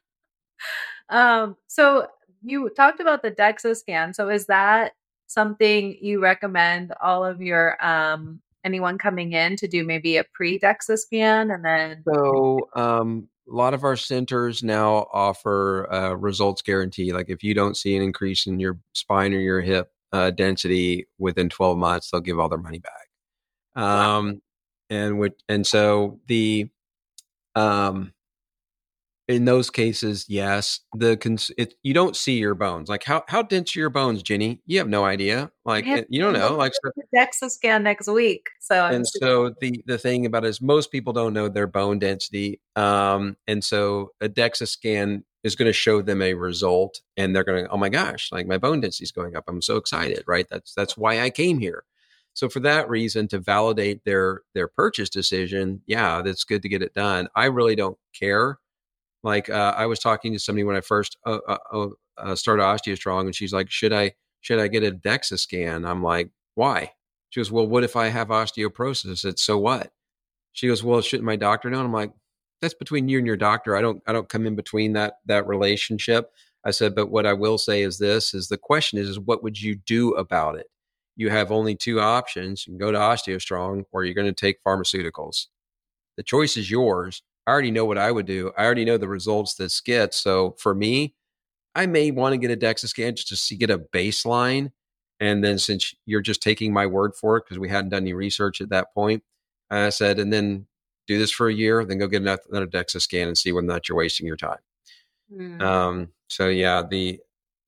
Um, so you talked about the DEXA scan. So is that something you recommend all of your, um, anyone coming in to do, maybe a pre-DEXA scan? And then so um a lot of our centers now offer a results guarantee. Like if you don't see an increase in your spine or your hip uh, density within twelve months, they'll give all their money back. Um, wow. And with, and so the, um, in those cases, yes, the cons- it, you don't see your bones. Like how how dense are your bones, Jenny? You have no idea. Like you don't know. Like so, DEXA scan next week. So and so the the thing about it is most people don't know their bone density. Um, and so a DEXA scan is going to show them a result, and they're going to, oh my gosh, like my bone density is going up. I'm so excited, right? That's that's why I came here. So for that reason, to validate their their purchase decision, yeah, that's good to get it done. I really don't care. Like uh, I was talking to somebody when I first uh, uh, uh, started OsteoStrong, and she's like, "Should I should I get a DEXA scan?" I'm like, "Why?" She goes, "Well, what if I have osteoporosis?" I said, "So what?" She goes, "Well, shouldn't my doctor know?" And I'm like, "That's between you and your doctor. I don't I don't come in between that that relationship." I said, "But what I will say is this: is the question is, is what would you do about it? You have only two options. You can go to OsteoStrong, or you're going to take pharmaceuticals. The choice is yours." I already know what I would do. I already know the results this gets. So for me, I may want to get a DEXA scan just to see, get a baseline. And then since you're just taking my word for it, because we hadn't done any research at that point, I said, and then do this for a year, then go get another, another DEXA scan and see whether or not you're wasting your time. Mm. Um, so yeah, the,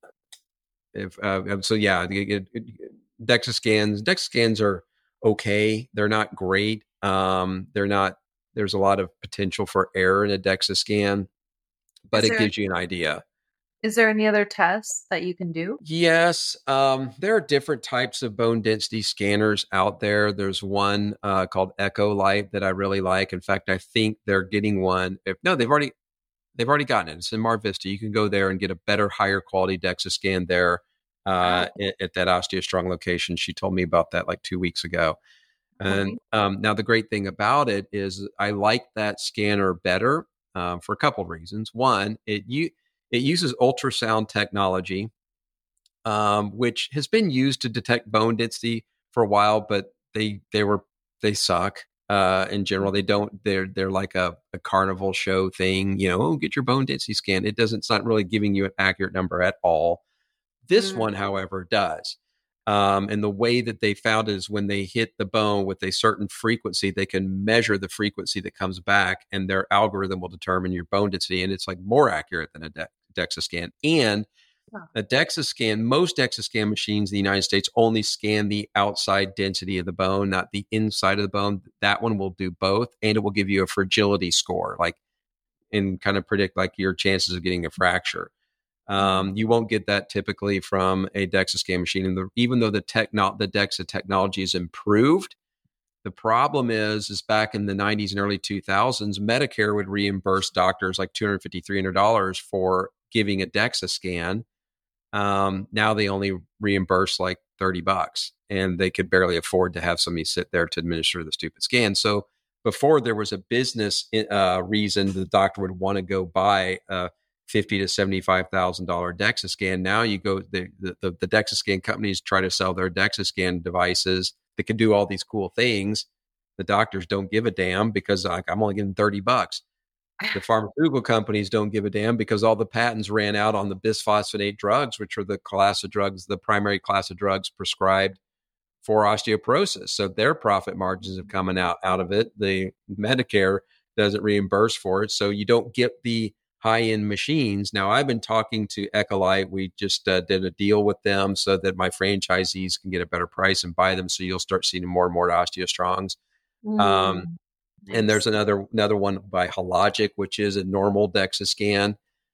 if, uh, so yeah, the, it, it, DEXA scans, DEXA scans are okay. They're not great. Um, they're not, there's a lot of potential for error in a DEXA scan, but Is it there gives you an idea. is there any other tests that you can do? Yes, um, there are different types of bone density scanners out there. There's one uh, called EchoLite that I really like. In fact, I think they're getting one. If no, they've already they've already gotten it. It's in Mar Vista. You can go there and get a better, higher quality DEXA scan there uh, Wow. at, at that OsteoStrong location. She told me about that like two weeks ago. And um, now the great thing about it is I like that scanner better um, for a couple of reasons. One, it you it uses ultrasound technology, um, which has been used to detect bone density for a while, but they they were they suck. Uh, in general, they don't. They're they're like a, a carnival show thing. You know, oh, get your bone density scan. It doesn't. It's not really giving you an accurate number at all. This Mm. one, however, does. Um, and the way that they found it is when they hit the bone with a certain frequency, they can measure the frequency that comes back, and their algorithm will determine your bone density. And it's like more accurate than a De- DEXA scan. And Huh. a DEXA scan, most DEXA scan machines in the United States only scan the outside density of the bone, not the inside of the bone. That one will do both, and it will give you a fragility score, like and kind of predict like your chances of getting a fracture. Um, you won't get that typically from a DEXA scan machine. And the, even though the techno- the DEXA technology is improved, the problem is, is back in the nineties and early two thousands, Medicare would reimburse doctors like two hundred fifty dollars, three hundred dollars for giving a DEXA scan. Um, now they only reimburse like thirty bucks, and they could barely afford to have somebody sit there to administer the stupid scan. So before there was a business uh, reason the doctor would want to go buy a fifty to seventy-five thousand dollar DEXA scan. Now you go the, the the DEXA scan companies try to sell their DEXA scan devices that can do all these cool things. The doctors don't give a damn because like I'm only getting thirty bucks. The pharmaceutical companies don't give a damn because all the patents ran out on the bisphosphonate drugs, which are the class of drugs, the primary class of drugs prescribed for osteoporosis. So their profit margins have coming out, out of it. The Medicare doesn't reimburse for it. So you don't get the high-end machines. Now, I've been talking to EchoLite. We just uh, did a deal with them so that my franchisees can get a better price and buy them. So you'll start seeing more and more OsteoStrongs. Mm. Um, And there's another another one by Hologic, which is a normal DEXA scan.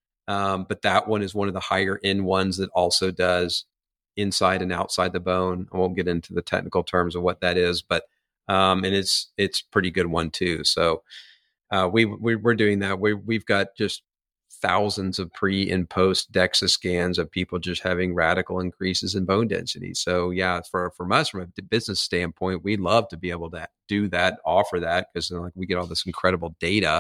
Um, but that one is one of the higher end ones that also does inside and outside the bone. I won't get into the technical terms of what that is, but um, and it's it's pretty good one too. So uh, we, we we're doing that. We we've got just thousands of pre and post DEXA scans of people just having radical increases in bone density. So yeah, for from us from a business standpoint, we'd love to be able to do that, offer that, because like we get all this incredible data.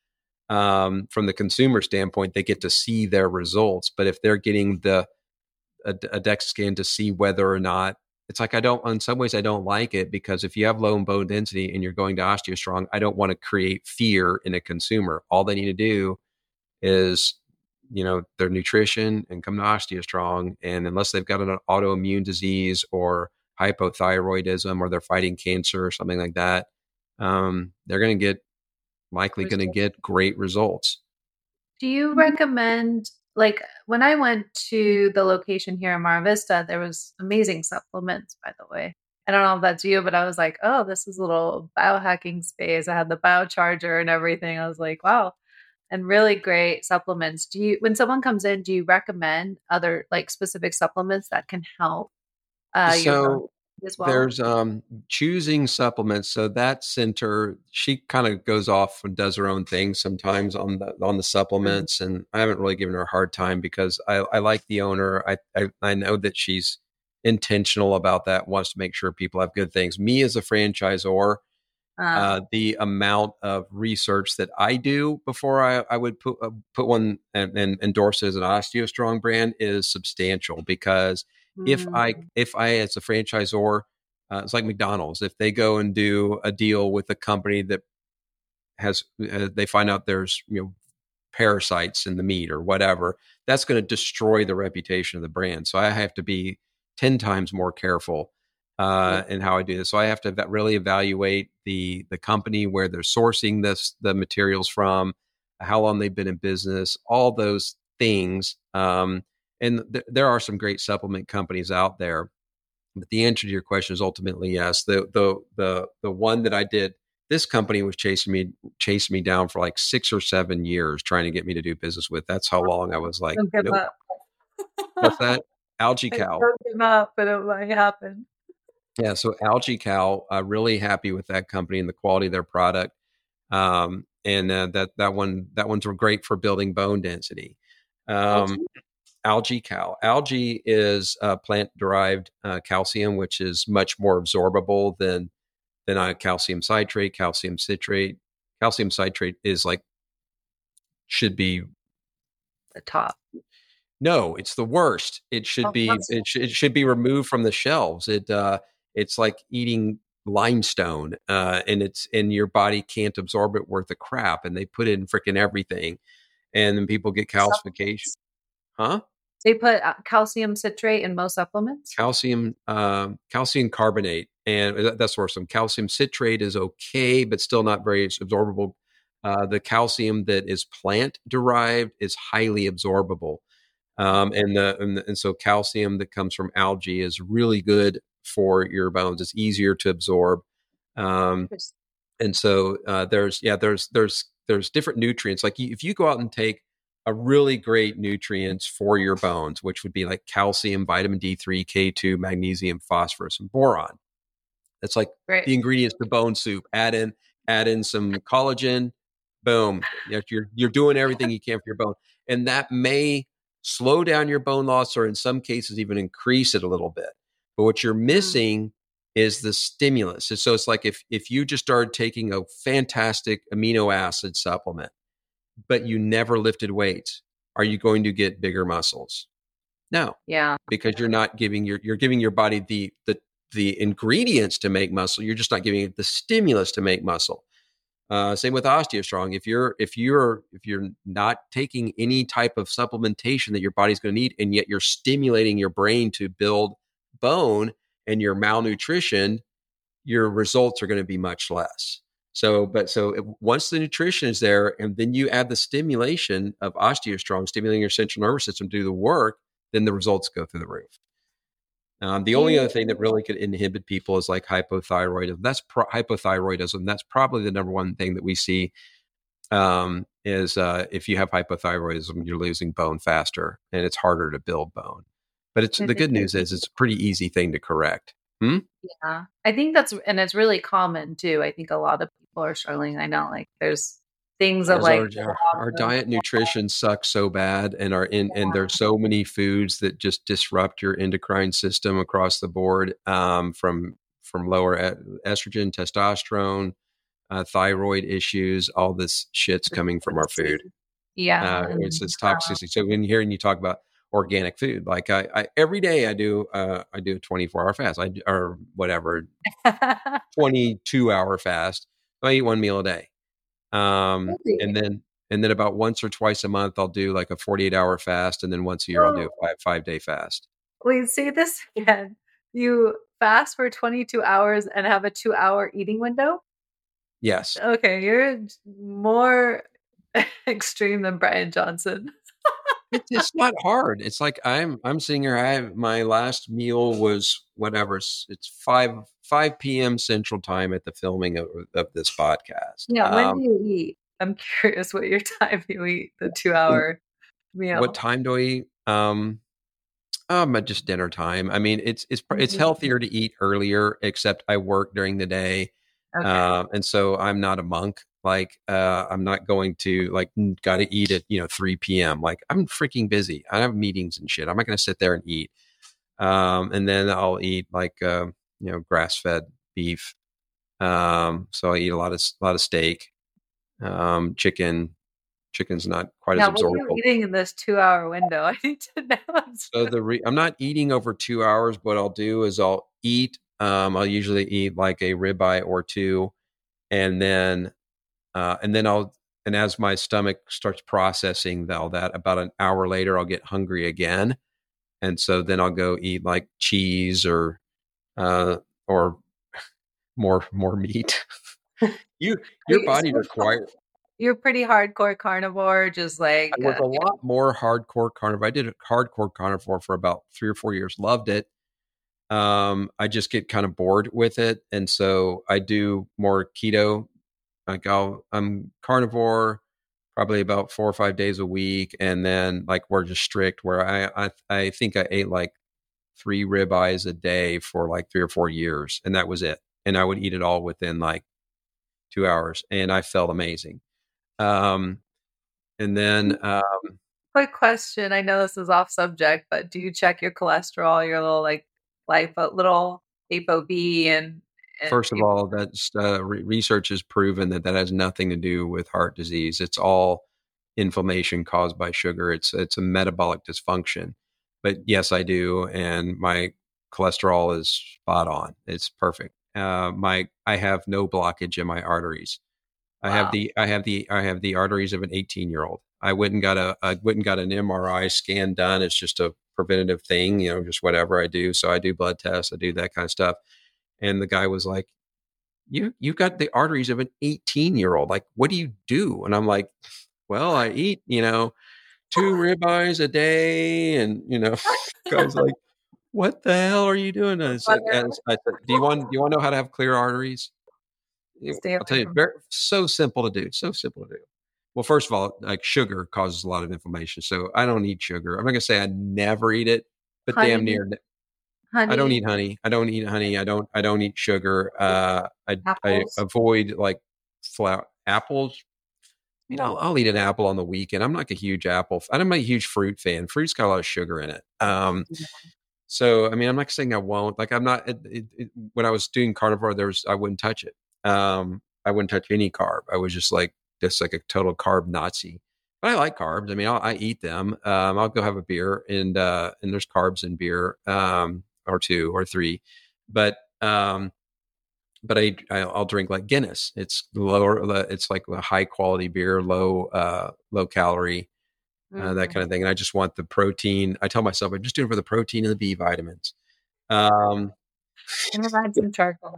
Um, from the consumer standpoint, they get to see their results. But if they're getting the a, a DEXA scan to see whether or not it's like I don't, in some ways, I don't like it because if you have low bone density and you're going to OsteoStrong, I don't want to create fear in a consumer. All they need to do is, you know, their nutrition and come to OsteoStrong. And unless they've got an autoimmune disease or hypothyroidism or they're fighting cancer or something like that, um, they're going to get likely going to get great results. Do you recommend, like when I went to the location here in Mar Vista, there was amazing supplements, by the way. I don't know if that's you, but I was like, oh, this is a little biohacking space. I had the biocharger and everything. I was like, wow. And really great supplements. Do you, when someone comes in, do you recommend other like specific supplements that can help uh, your bone So as well? there's um, choosing supplements. So that center, she kind of goes off and does her own thing sometimes on the on the supplements, mm-hmm. and I haven't really given her a hard time because I, I like the owner. I, I I know that she's intentional about that. Wants to make sure people have good things. Me as a franchisor. Uh, Uh, the amount of research that I do before I, I would put uh, put one and, and endorse it as an OsteoStrong brand is substantial because mm. if I if I as a franchisor, uh, it's like McDonald's. If they go and do a deal with a company that has uh, they find out there's you know parasites in the meat or whatever, that's going to destroy the reputation of the brand. So I have to be ten times more careful. Uh, and how I do this. So I have to really evaluate the the company, where they're sourcing this, the materials from, how long they've been in business, all those things. Um, and th- there are some great supplement companies out there. But the answer to your question is ultimately yes. The the the the one that I did this company was chasing me, chasing me down for like six or seven years trying to get me to do business with. That's how long I was like, Don't give nope. up. What's that? Algae Cow. Don't give up, but it might happen. Yeah. So Algae Cow, uh, really happy with that company and the quality of their product. Um, and uh, that, that one, that one's great for building bone density. Um, Algae Cow. Algae is uh, plant-derived uh, calcium, which is much more absorbable than than uh, calcium citrate, calcium citrate. Calcium citrate is like should be The top. no, it's the worst. It should Oh, be what's- it, sh- it should be removed from the shelves. It uh, it's like eating limestone, uh, and it's and your body can't absorb it worth a crap, and they put it in freaking everything, and then people get calcification, huh? They put uh, calcium citrate in most supplements. Calcium, um, calcium carbonate, and that- that's worse. Some calcium citrate is okay, but still not very absorbable. Uh, the calcium that is plant derived is highly absorbable, um, and, the, and the- and so calcium that comes from algae is really good for your bones. It's easier to absorb, um, and so uh, there's yeah there's there's there's different nutrients. Like you, if you go out and take a really great nutrients for your bones, which would be like calcium, vitamin D three, K two, magnesium, phosphorus, and boron. That's like Great. the ingredients to bone soup. Add in, add in some collagen. Boom. You're you're doing everything you can for your bone, and that may slow down your bone loss, or in some cases even increase it a little bit. But what you're missing is the stimulus. And so it's like if if you just started taking a fantastic amino acid supplement, but you never lifted weights, are you going to get bigger muscles? No. Yeah. Because you're not giving your you're giving your body the the the ingredients to make muscle. You're just not giving it the stimulus to make muscle. Uh, same with OsteoStrong. If you're if you're if you're not taking any type of supplementation that your body's going to need, and yet you're stimulating your brain to build bone, and you're malnutrition, your results are going to be much less. So, but so it, once the nutrition is there, and then you add the stimulation of OsteoStrong, stimulating your central nervous system to do the work, then the results go through the roof. Um, the only other thing that really could inhibit people is like hypothyroidism. That's pro- hypothyroidism. That's probably the number one thing that we see um, is uh, if you have hypothyroidism, you're losing bone faster, and it's harder to build bone. But it's the good news is it's a pretty easy thing to correct. Hmm? Yeah, I think that's, and it's really common too. I think a lot of people are struggling. I know, like there's things of like our, our, our diet nutrition sucks so bad, and our in, yeah. and there's so many foods that just disrupt your endocrine system across the board, um, from from lower estrogen, testosterone, uh, thyroid issues. All this shit's coming from our food. Yeah, uh, it's it's toxicity. So when you're hearing you talk about organic food, like I, I every day I do uh, I do a twenty-four hour fast, I or whatever, twenty-two hour fast. I eat one meal a day. Um, really? and then, and then about once or twice a month, I'll do like a forty-eight hour fast. And then once a year, oh. I'll do a five, five day fast. Wait, say this again. You fast for twenty-two hours and have a two hour eating window? Yes. Okay. You're more extreme than Brian Johnson. it's, it's not hard. It's like, I'm, I'm sitting here. I have, my last meal was whatever. It's, it's five, five p.m. Central Time at the filming of, of this podcast. Yeah. When um, do you eat? I'm curious what your time you eat the two hour meal. What time do I eat? Um, um, just dinner time. I mean, it's, it's, mm-hmm. it's healthier to eat earlier, except I work during the day. Okay. Um, and so I'm not a monk. Like, uh, I'm not going to like, got to eat at, you know, three p.m. Like I'm freaking busy. I have meetings and shit. I'm not going to sit there and eat. Um, and then I'll eat like, uh, you know, grass-fed beef. Um, so I eat a lot of, a lot of steak, um, chicken. Chicken's not quite now, as absorbable. What are you eating in this two hour window? I need to know. So the re- I'm not eating over two hours. What I'll do is I'll eat. Um, I'll usually eat like a ribeye or two, and then, uh, and then I'll, and as my stomach starts processing all that, about an hour later, I'll get hungry again, and so then I'll go eat like cheese or, uh, or more more meat. you your body requires. You're pretty hardcore carnivore, just like I was uh, a lot more hardcore carnivore. I did a hardcore carnivore for about three or four years. Loved it. Um, I just get kind of bored with it, and so I do more keto like I'll, I'm carnivore probably about four or five days a week. And then like, we're just strict where I, I, I think I ate like three ribeyes a day for like three or four years. And that was it. And I would eat it all within like two hours and I felt amazing. Um, and then, um, quick question. I know this is off subject, but do you check your cholesterol, your little like lipo, little ApoB and, and first of all, that's uh, re- research has proven that that has nothing to do with heart disease. It's all inflammation caused by sugar. It's it's a metabolic dysfunction. But yes, I do, and my cholesterol is spot on. It's perfect. Uh, my I have no blockage in my arteries. I Wow. have the I have the I have the arteries of an eighteen year old. I went and got a I went and got an M R I scan done. It's just a preventative thing, you know, just whatever I do. So I do blood tests, I do that kind of stuff. And the guy was like, you you've got the arteries of an eighteen year old. Like, what do you do? And I'm like, well, I eat, you know, two ribeyes a day. And, you know, guy's like, what the hell are you doing? I said, I said, do you want do you want to know how to have clear arteries? Stay I'll tell you, from- very, so simple to do. So simple to do. Well, first of all, like sugar causes a lot of inflammation. So I don't eat sugar. I'm not going to say I never eat it, but Honey. damn near. honey. I don't eat honey. I don't eat honey. I don't, I don't eat sugar. Uh, I, I Apples. avoid like flour, apples. You know, I'll eat an apple on the weekend. I'm not a huge apple. I'm not a huge fruit fan. Fruit's got a lot of sugar in it. Um, Yeah. so, I mean, I'm not saying I won't, like, I'm not, it, it, it, when I was doing carnivore, there was, I wouldn't touch it. Um, I wouldn't touch any carb. I was just like, just like a total carb Nazi. But I like carbs. I mean, I'll, I eat them. Um, I'll go have a beer, and uh, and there's carbs in beer, um, or two or three. But um, but I I'll drink like Guinness. It's lower. It's like a high quality beer, low uh, low calorie, uh, Mhm. that kind of thing. And I just want the protein. I tell myself I'm just doing it for the protein and the B vitamins. Um, And provide some charcoal.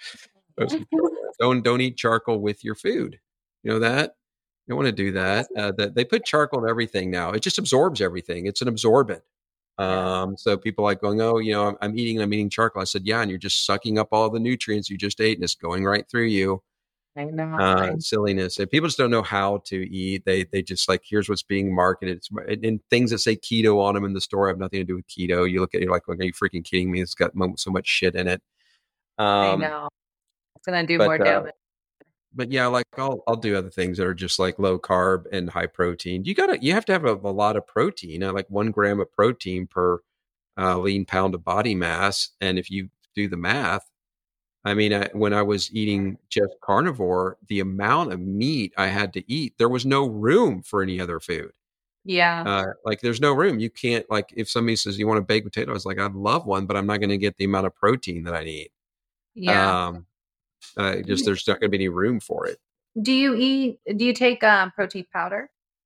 don't don't eat charcoal with your food. You know that? You don't want to do that. Uh, that they put charcoal in everything now. It just absorbs everything. It's an absorbent. Yeah. Um, so people are like going, oh, you know, I'm, I'm eating, I'm eating charcoal. I said, yeah, and you're just sucking up all the nutrients you just ate, and it's going right through you. I know. Uh, right? silliness. And people just don't know how to eat. They they just like, here's what's being marketed. It's, and things that say keto on them in the store have nothing to do with keto. You look at it, you're like, are you freaking kidding me? It's got so much shit in it. I Um, know. It's gonna do but, more uh, damage. but yeah, like I'll I'll do other things that are just like low carb and high protein. You gotta you have to have a, a lot of protein, uh, like one gram of protein per uh, lean pound of body mass. And if you do the math, I mean, I, when I was eating just carnivore, the amount of meat I had to eat, there was no room for any other food. Yeah. Uh, like there's no room. You can't, like, if somebody says you want a baked potato, I was like, I'd love one, but I'm not going to get the amount of protein that I need. Yeah. Um, uh, just there's not going to be any room for it. Do you eat? Do you take um, protein powder?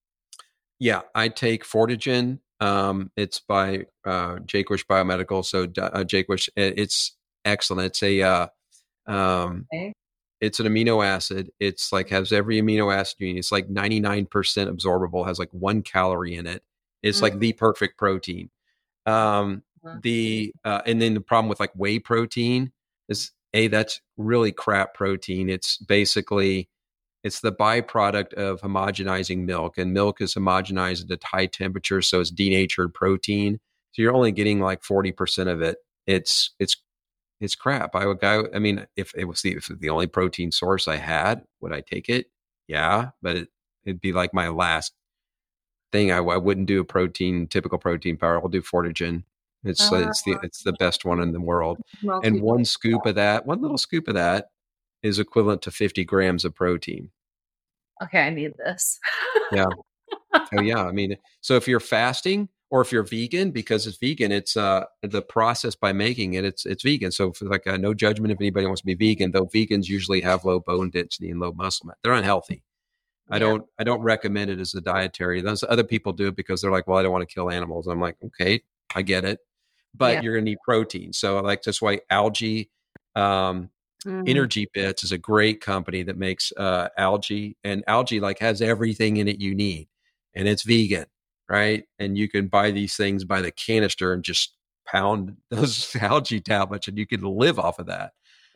Yeah, I take Fortigen. Um, it's by uh, Jaquish Biomedical. So uh, Jaquish, it's excellent. It's a uh, um, Okay. it's an amino acid. It's like has every amino acid you need. It's like ninety-nine percent absorbable. Has like one calorie in it. It's like the perfect protein. Um, Mhm. the uh, and then the problem with like whey protein is a that's really crap protein. It's basically it's the byproduct of homogenizing milk, and milk is homogenized at high temperature, so it's denatured protein. So you're only getting like forty percent of it. It's it's it's crap. I would go. I mean, if it was the if it was the only protein source I had, would I take it? Yeah, but it, it'd be like my last thing. I, I wouldn't do a protein typical protein powder. I'll do Fortigen. It's uh, it's the it's the best one in the world. And one scoop of that, one little scoop of that, is equivalent to fifty grams of protein. Okay, I need this. Yeah. Oh yeah. I mean, so if you're fasting or if you're vegan, because it's vegan, it's uh the process by making it, it's it's vegan. So for like uh, no judgment if anybody wants to be vegan, though vegans usually have low bone density and low muscle mass. They're unhealthy. I Yeah. don't I don't recommend it as a dietary. Those other people do it because they're like, well, I don't want to kill animals. I'm like, okay, I get it. But Yeah. you're gonna need protein. So like that's why algae um Mhm. Energy Bits is a great company that makes uh, algae, and algae like has everything in it you need, and it's vegan, right? And you can buy these things by the canister and just pound those algae tablets, and you can live off of that.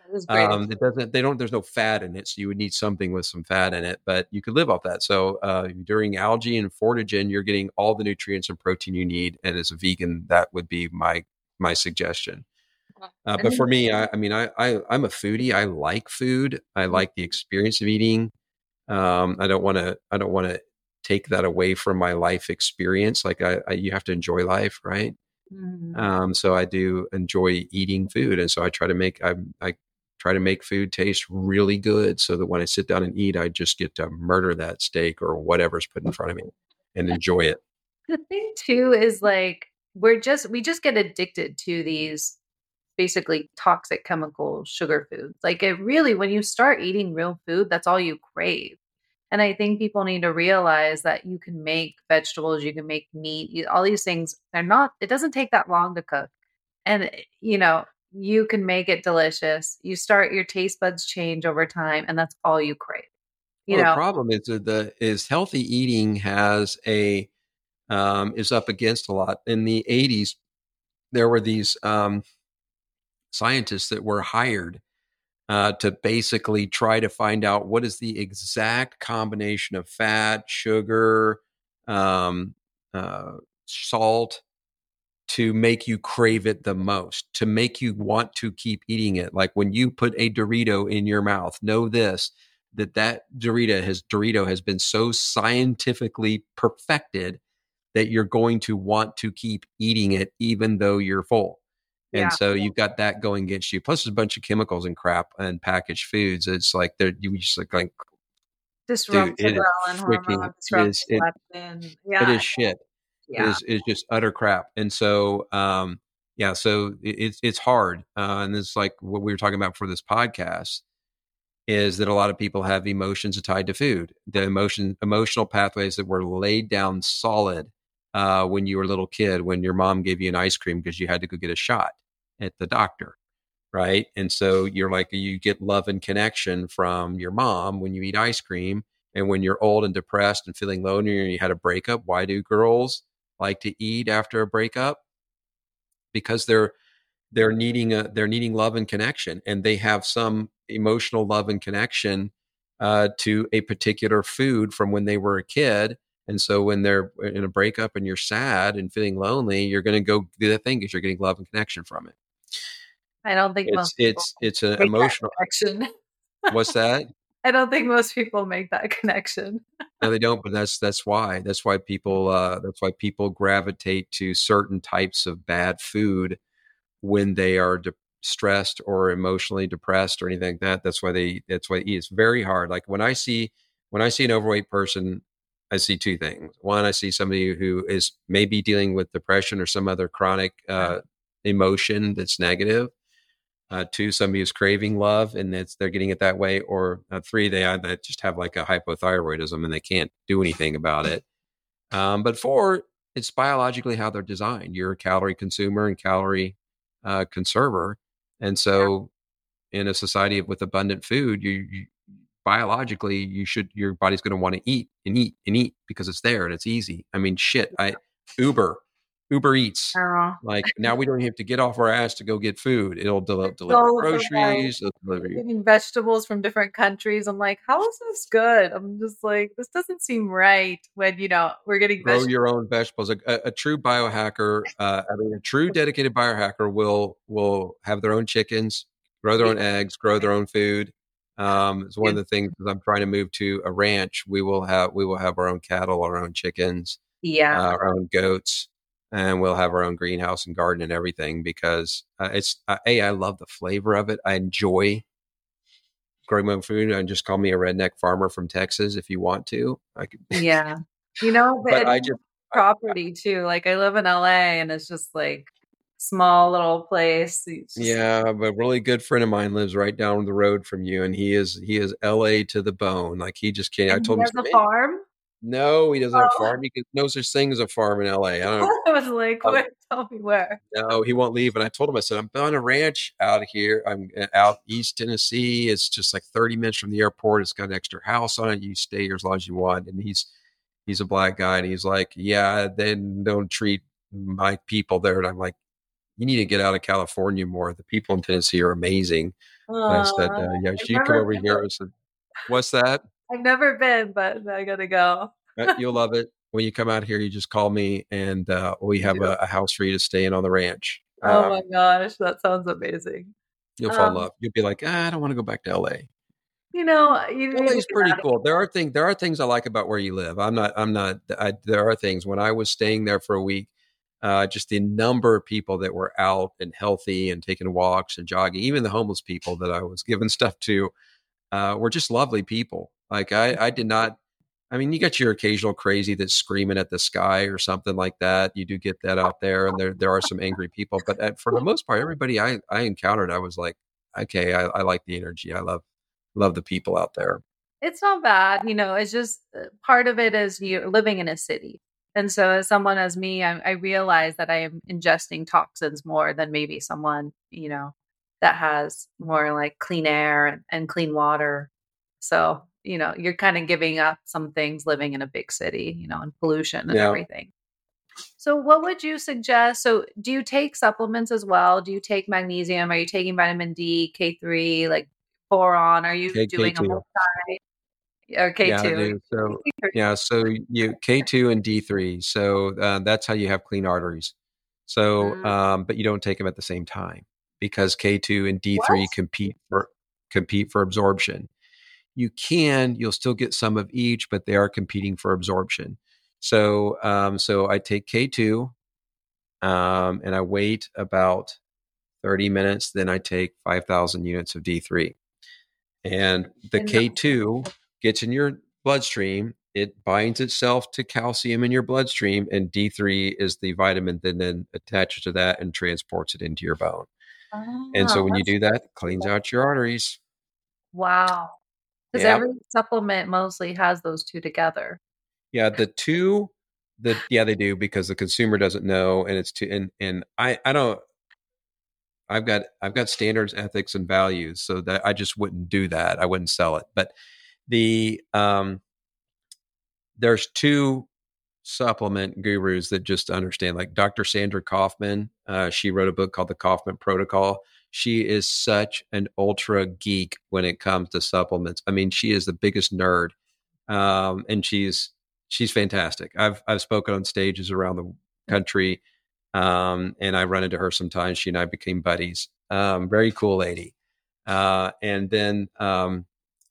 was great. Um, it doesn't, they don't, there's no fat in it. So you would need something with some fat in it, but you could live off that. So, uh, during algae and Fortigen, you're getting all the nutrients and protein you need. And as a vegan, that would be my, my suggestion. Uh, but for me, I, I mean, I, I, I'm a foodie. I like food. I like the experience of eating. Um, I don't want to, I don't want to take that away from my life experience. Like I, I you have to enjoy life. Right. Mm-hmm. Um, so I do enjoy eating food. And so I try to make, I, I try to make food taste really good so that when I sit down and eat, I just get to murder that steak or whatever's put in front of me and enjoy it. The thing too is like, we're just, we just get addicted to these basically toxic chemical sugar foods. Like it really, when you start eating real food, that's all you crave. And I think people need to realize that you can make vegetables, you can make meat, you, all these things. They're not, it doesn't take that long to cook. And, you know, you can make it delicious. You start, your taste buds change over time, and that's all you crave. You well, know, the problem is that the is healthy eating has a, um, is up against a lot. In the eighties, there were these, um, scientists that were hired uh, to basically try to find out what is the exact combination of fat, sugar, um, uh, salt to make you crave it the most, to make you want to keep eating it. Like when you put a Dorito in your mouth, know this, that that Dorito has Dorito has been so scientifically perfected that you're going to want to keep eating it even though you're full. And Yeah. so you've got that going against you. Plus, there's a bunch of chemicals and crap and packaged foods. It's like they're you just like, like disrupt dude, it is ghrelin freaking hormone, disrupt is it, leptin. Yeah. it is shit. It Yeah. is is just utter crap. And so, um, yeah, so it, it's it's hard. Uh, and it's like what we were talking about for this podcast is that a lot of people have emotions tied to food. The emotion emotional pathways that were laid down solid uh, when you were a little kid, when your mom gave you an ice cream because you had to go get a shot at the doctor, right? And so you're like, you get love and connection from your mom when you eat ice cream. And when you're old and depressed and feeling lonely and you had a breakup, why do girls like to eat after a breakup? Because they're they're needing a they're needing love and connection, and they have some emotional love and connection uh, to a particular food from when they were a kid. And so when they're in a breakup and you're sad and feeling lonely, you're going to go do that thing because you're getting love and connection from it. I don't think It's most it's it's an make emotional that connection. What's that? I don't think most people make that connection. No, they don't. But that's that's why that's why people uh, that's why people gravitate to certain types of bad food when they are de- stressed or emotionally depressed or anything like that. That's why they that's why they eat. It's very hard. Like when I see when I see an overweight person, I see two things. One, I see somebody who is maybe dealing with depression or some other chronic uh, emotion that's negative. Uh, two, somebody who's craving love and it's, they're getting it that way. Or uh, three, they, they just have like a hypothyroidism and they can't do anything about it. Um, but four, it's biologically how they're designed. You're a calorie consumer and calorie uh, conserver. And so in a society with abundant food, you, you biologically, you should, your body's going to want to eat and eat and eat because it's there and it's easy. I mean, shit, I Uber, Uber Eats. Uh, Like now we don't have to get off our ass to go get food. It'll del- deliver so groceries. It'll deliver getting vegetables from different countries. I'm like, how is this good? I'm just like, this doesn't seem right when, you know, we're getting grow vegetables. your own vegetables. A, a, a true biohacker, uh, I mean, a true dedicated biohacker will will have their own chickens, grow their own eggs, grow their own food. Um, it's one of the things as I'm trying to move to a ranch. We will have we will have our own cattle, our own chickens, Yeah. uh, our own goats, and we'll have our own greenhouse and garden and everything because uh, it's uh, a I love the flavor of it. I enjoy growing my own food, and just call me a redneck farmer from Texas if you want to. I could, Yeah. You know, but I just property too. Like I live in L A and it's just like small little place. It's just, yeah, but a really good friend of mine lives right down the road from you, and he is he is L A to the bone. Like he just can't. I and told he him has a farm. no, he doesn't have a Oh. farm. He can, no such thing as a farm in L A. I don't. I was like, Um, where? Tell me where. No, he won't leave. And I told him, I said, I'm on a ranch out here. I'm uh, out East Tennessee. It's just like thirty minutes from the airport. It's got an extra house on it. You stay here as long as you want. And he's he's a black guy, and he's like, yeah, they don't treat my people there. And I'm like, you need to get out of California more. The people in Tennessee are amazing. And I said, Uh, uh, yeah, I've you come never over been. here. I said, what's that? I've never been, but I gotta go. Uh, You'll love it. When you come out here, you just call me and uh, we have a, a house for you to stay in on the ranch. Oh my Um, gosh, that sounds amazing. you'll fall in Um, love. You'll be like, ah, I don't want to go back to L A. you know, you need L A to is get pretty out of cool. There are things. There are things I like about where you live. I'm not. I'm not. I, there are things. When I was staying there for a week, uh, just the number of people that were out and healthy and taking walks and jogging, even the homeless people that I was giving stuff to, uh, were just lovely people. Like I, I did not. I mean, you got your occasional crazy that's screaming at the sky or something like that. You do get that out there, and there there are some angry people. But at, for the most part, everybody I I encountered, I was like, okay, I, I like the energy. I love love the people out there. It's not bad, you know, it's just uh, part of it is you're living in a city. And so as someone as me, I, I realize that I am ingesting toxins more than maybe someone, you know, that has more like clean air and, and clean water. So, you know, you're kind of giving up some things living in a big city, you know, and pollution and Yeah. everything. So what would you suggest? So do you take supplements as well? Do you take magnesium? Are you taking vitamin D, K three, like boron? Are you K doing a two. multi or Yeah, I K two? do. So yeah, so you K two and D three. So uh, that's how you have clean arteries. So, Mm, um, but you don't take them at the same time because K two and what? D three compete for compete for absorption. You can, you'll still get some of each, but they are competing for absorption. So, um, so I take K two, um, and I wait about thirty minutes. Then I take five thousand units of D three. And the And K two gets in your bloodstream. It binds itself to calcium in your bloodstream, and D three is the vitamin that then attaches to that and transports it into your bone. And so oh, when you that's do that, it cleans out your arteries. wow. Because Yep. every supplement mostly has those two together. Yeah. The two, the yeah, they do because the consumer doesn't know, and it's too. And and I I don't. I've got I've got standards, ethics, and values, so that I just wouldn't do that. I wouldn't sell it. But the um, there's two supplement gurus that just understand, like Doctor Sandra Kaufman. Uh, she wrote a book called The Kaufman Protocol. She is such an ultra geek when it comes to supplements. I mean, she is the biggest nerd, um, and she's she's fantastic. I've I've spoken on stages around the country, um, and I run into her sometimes. She and I became buddies. Um, very cool lady. Uh, and then um,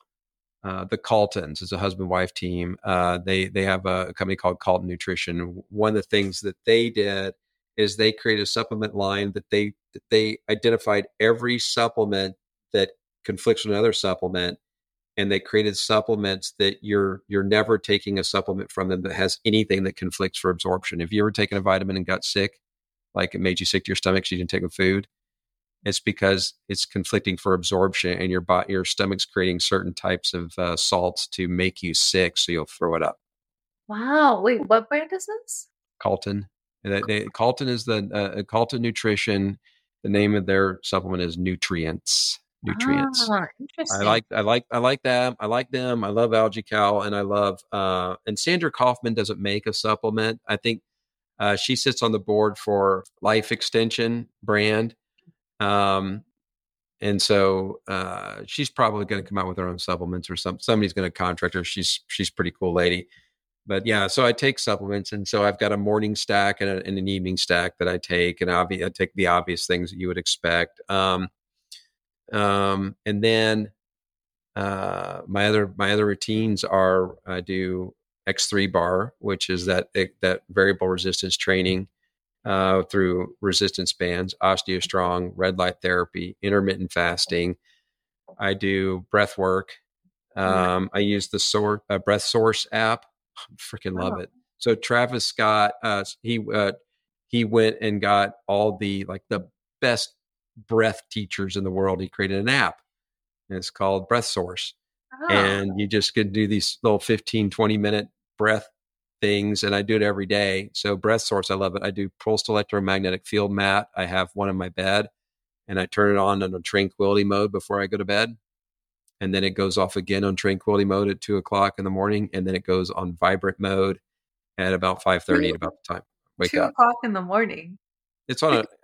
uh, the Caltons is a husband wife team. Uh, they they have a, a company called Calton Nutrition. One of the things that they did is they created a supplement line that they that they identified every supplement that conflicts with another supplement, and they created supplements that you're you're never taking a supplement from them that has anything that conflicts for absorption. If you ever taken a vitamin and got sick, like it made you sick to your stomach, so you didn't take a food, it's because it's conflicting for absorption, and your body, your stomach's creating certain types of uh, salts to make you sick, so you'll throw it up. Wow. Wait, what brand is this? Calton, they, they, Calton is the uh, Calton Nutrition. The name of their supplement is Nutrients. Nutrients. Ah, I interesting. like, I like, I like them. I like them. I love AlgaCal, and I love. Uh, and Sandra Kaufman doesn't make a supplement. I think uh, she sits on the board for Life Extension brand. Um, and so uh, she's probably going to come out with her own supplements, or some somebody's going to contract her. She's she's a pretty cool lady. But yeah, so I take supplements, and so I've got a morning stack and, a, and an evening stack that I take, and obvi- I take the obvious things that you would expect. Um, um, and then uh, my other my other routines are I do X three bar, which is that that variable resistance training. Uh, through resistance bands, OsteoStrong, red light therapy, intermittent fasting. I do breath work. Um, I use the Sor- uh, Breath Source app. I freaking love Oh, it. So Travis Scott, uh, he uh, he went and got all the like the best breath teachers in the world. He created an app, and it's called Breath Source. oh, And you just could do these little fifteen, twenty minute breath things, and I do it every day. So Breath Source, I love it. I do pulsed electromagnetic field mat. I have one in my bed, and I turn it on on tranquility mode before I go to bed, and then it goes off again on tranquility mode at two o'clock in the morning, and then it goes on vibrant mode at about five thirty, at about the time I wake two up. o'clock in the morning. It's on a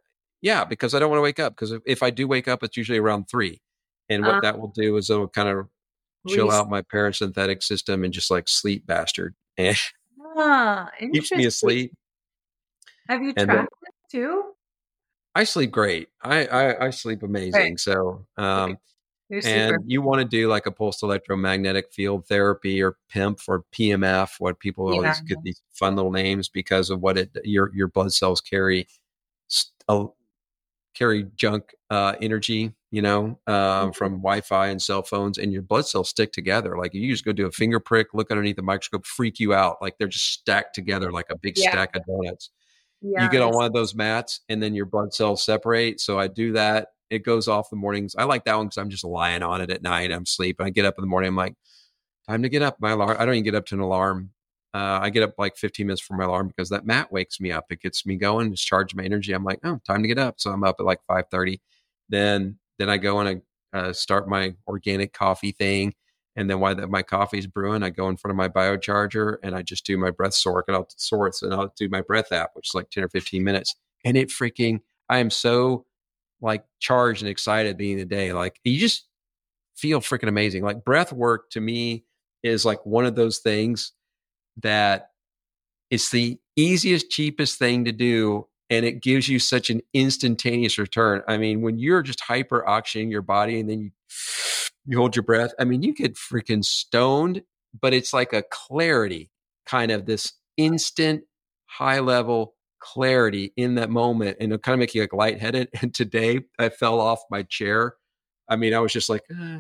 Yeah, because I don't want to wake up. Because if, if I do wake up, it's usually around three. And what Um, that will do is it'll kind of chill res- out my parasympathetic system and just like sleep bastard and ah, keeps me interesting. asleep. Have you And then tracked it too? I sleep great. I, I, I sleep Right. amazing. So, Okay. um, You're super. and you want to do like a pulsed electromagnetic field therapy or P E M F or P M F, what people Yeah. always get these fun little names because of what it, your, your blood cells carry, uh, carry junk, uh, energy, you know, uh, Mhm. from Wi-Fi and cell phones, and your blood cells stick together. Like you just go do a finger prick, look underneath the microscope, freak you out. Like they're just stacked together like a big Yeah. stack of donuts. You Yeah. get on It's, one of those mats and then your blood cells separate. So I do that. It goes off the mornings. I like that one because I'm just lying on it at night. I'm sleeping. I get up in the morning. I'm like, time to get up. My alarm. I don't even get up to an alarm. Uh, I get up like fifteen minutes from my alarm because that mat wakes me up. It gets me going, just charge my energy. I'm like, oh, time to get up. So I'm up at like five thirty. Then then I go and I uh, start my organic coffee thing. And then while the, my coffee's brewing, I go in front of my biocharger and I just do my breath sork and I'll sorts and I'll do my breath app, which is like ten or fifteen minutes. And it freaking, I am so like charged and excited at the beginning of the day. Like you just feel freaking amazing. Like breath work to me is like one of those things that it's the easiest, cheapest thing to do. And it gives you such an instantaneous return. I mean, when you're just hyper oxygenating your body and then you, you hold your breath, I mean, you get freaking stoned, but it's like a clarity, kind of this instant high level clarity in that moment. And it'll kind of make you like lightheaded. And today I fell off my chair. I mean, I was just like,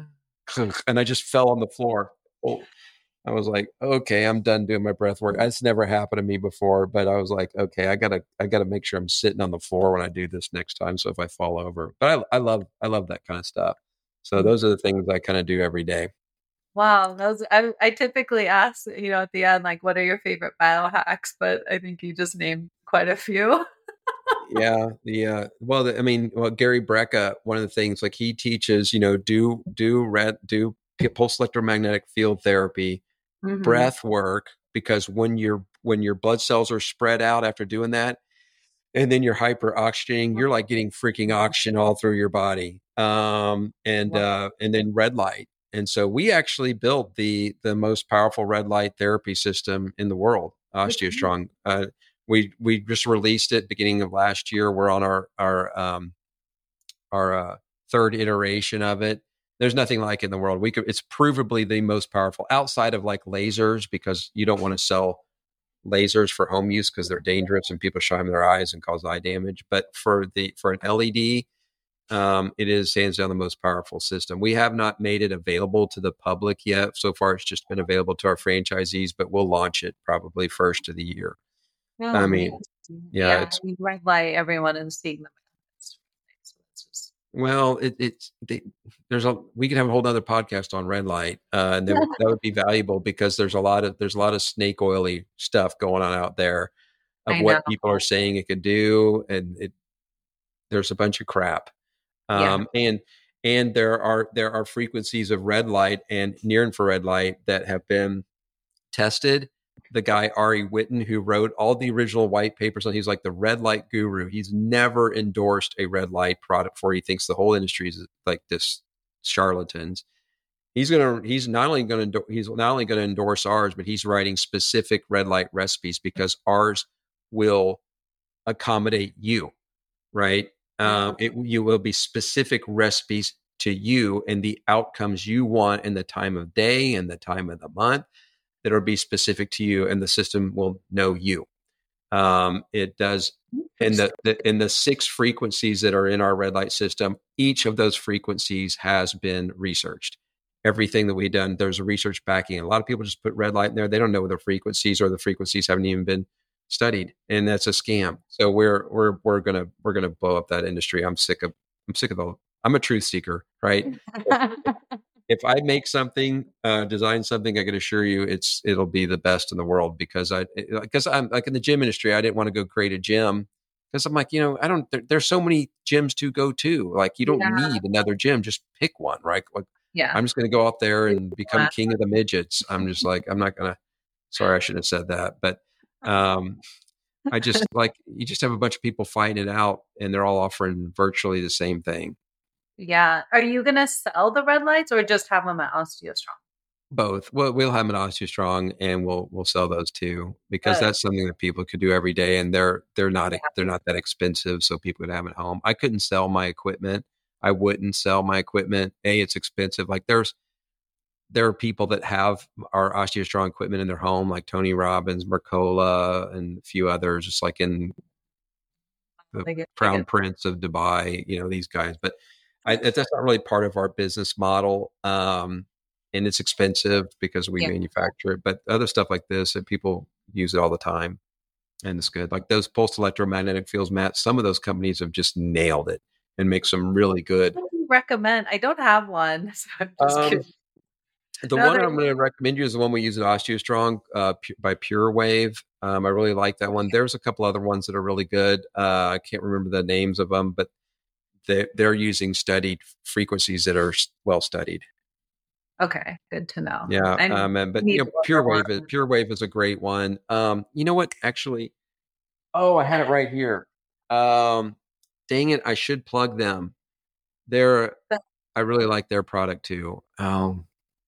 and I just fell on the floor. Oh, I was like, okay, I'm done doing my breath work. That's never happened to me before, but I was like, okay, I gotta, I gotta make sure I'm sitting on the floor when I do this next time. So if I fall over, but I, I love, I love that kind of stuff. So those are the things I kind of do every day. wow. Those I, I typically ask, you know, at the end, like, what are your favorite biohacks? But I think you just named quite a few. Yeah, the uh, well, the, I mean, well, Gary Brecka, one of the things like he teaches, you know, do do red do pulse electromagnetic field therapy, Mhm. breath work, because when your when your blood cells are spread out after doing that, and then you're hyper oxygenating, you're like getting freaking oxygen all through your body. Um, and uh, and then red light. And so we actually built the the most powerful red light therapy system in the world, OsteoStrong. Uh, we we just released it beginning of last year. We're on our our um, our uh, third iteration of it. There's nothing like it in the world. We could, it's provably the most powerful outside of like lasers, because you don't want to sell lasers for home use because they're dangerous and people shine their eyes and cause eye damage. But for the for an L E D, um, it is hands down the most powerful system. We have not made it available to the public yet. So far, it's just been available to our franchisees, but we'll launch it probably first of the year. Oh, I mean, amazing. yeah, Yeah, it's I mean, red light, everyone is seeing the benefits. So it's just, well, it, it's they, there's a we could have a whole other podcast on red light, uh, and that would, that would be valuable because there's a lot of there's a lot of snake oily stuff going on out there of I know. what people are saying it could do, and it there's a bunch of crap. Yeah. Um, and and there are there are frequencies of red light and near infrared light that have been tested. The guy Ari Whitten, who wrote all the original white papers on, he's like the red light guru. He's never endorsed a red light product for he thinks the whole industry is like this charlatans. He's gonna he's not only gonna he's not only gonna endorse ours, but he's writing specific red light recipes because ours will accommodate you, right? Um, it you will be specific recipes to you and the outcomes you want in the time of day and the time of the month that will be specific to you, and the system will know you. Um, it does, in the, the in the six frequencies that are in our red light system, each of those frequencies has been researched. Everything that we've done, there's a research backing. A lot of people just put red light in there. They don't know the frequencies, or the frequencies haven't even been studied, and that's a scam. So we're we're we're gonna we're gonna blow up that industry. I'm sick of I'm sick of the. I'm a truth seeker, right? If I make something, uh, design something, I can assure you it's it'll be the best in the world because I because I'm like in the gym industry. I didn't want to go create a gym because I'm like, you know, I don't. There, there's so many gyms to go to. Like you don't Yeah. need another gym. Just pick one, right? Like Yeah. I'm just going to go out there and become king of the midgets. I'm just like I'm not gonna. Sorry, I shouldn't have said that, but um, I just like, you just have a bunch of people fighting it out and they're all offering virtually the same thing. Yeah. Are you going to sell the red lights or just have them at OsteoStrong? Both. Well, we'll have them at OsteoStrong and we'll we'll sell those too, because Good. that's something that people could do every day, and they're they're not Yeah. they're not that expensive, so people could have them at home. I couldn't sell my equipment. I wouldn't sell my equipment. A, it's expensive. Like there's there are people that have our OsteoStrong equipment in their home, like Tony Robbins, Mercola, and a few others, just like in the Like it- Crown like it- Prince of Dubai, you know, these guys. But I, that's not really part of our business model. Um, and it's expensive because we Yeah. manufacture it. But other stuff like this, that people use it all the time. And it's good. Like those pulsed electromagnetic fields mats, some of those companies have just nailed it and make some really good. What do you recommend? I don't have one. So I'm just Um, kidding. The No, one they're- I'm going to recommend you is the one we use at OsteoStrong uh, pu- by Pure Wave. Um, I really like that one. There's a couple other ones that are really good. Uh, I can't remember the names of them, but they, they're using studied frequencies that are s- well studied. Okay, good to know. Yeah, I um, and, but need you know, to look Pure more Wave is on- Pure Wave is a great one. Um, you know what? Actually, oh, I had it right here. Um, dang it! I should plug them. They're I really like their product too. Um,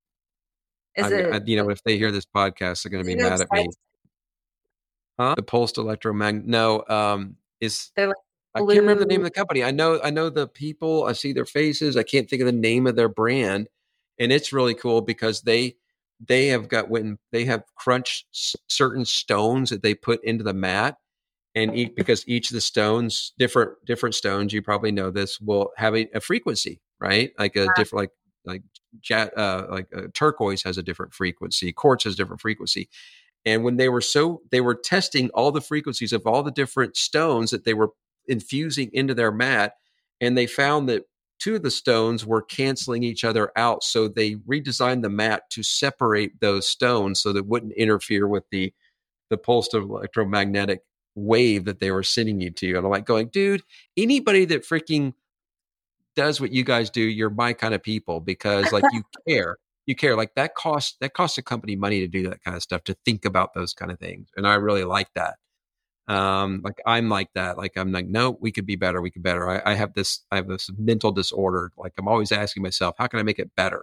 Is I, it? I, you know, if they hear this podcast, they're going to be is it mad at me. size- Huh? The pulsed electromagnet? No, um, is They're like I can't remember the name of blue. the company. I know, I know the people. I see their faces. I can't think of the name of their brand, and it's really cool because they they have got when they have crunched s- certain stones that they put into the mat, and each, because each of the stones, different different stones, you probably know this, will have a, a frequency, right? Like a different, like like jet, uh, like uh, turquoise has a different frequency, quartz has a different frequency. And when they were so, they were testing all the frequencies of all the different stones that they were infusing into their mat. And they found that two of the stones were canceling each other out. So they redesigned the mat to separate those stones so that it wouldn't interfere with the, the pulsed electromagnetic wave that they were sending you to. And I'm like going, dude, anybody that freaking does what you guys do, you're my kind of people, because like you care. You care. Like that costs that costs a company money to do that kind of stuff, to think about those kind of things. And I really like that. Um, like I'm like that. Like I'm like, no, we could be better. We could better. I, I have this, I have this mental disorder. Like I'm always asking myself, how can I make it better?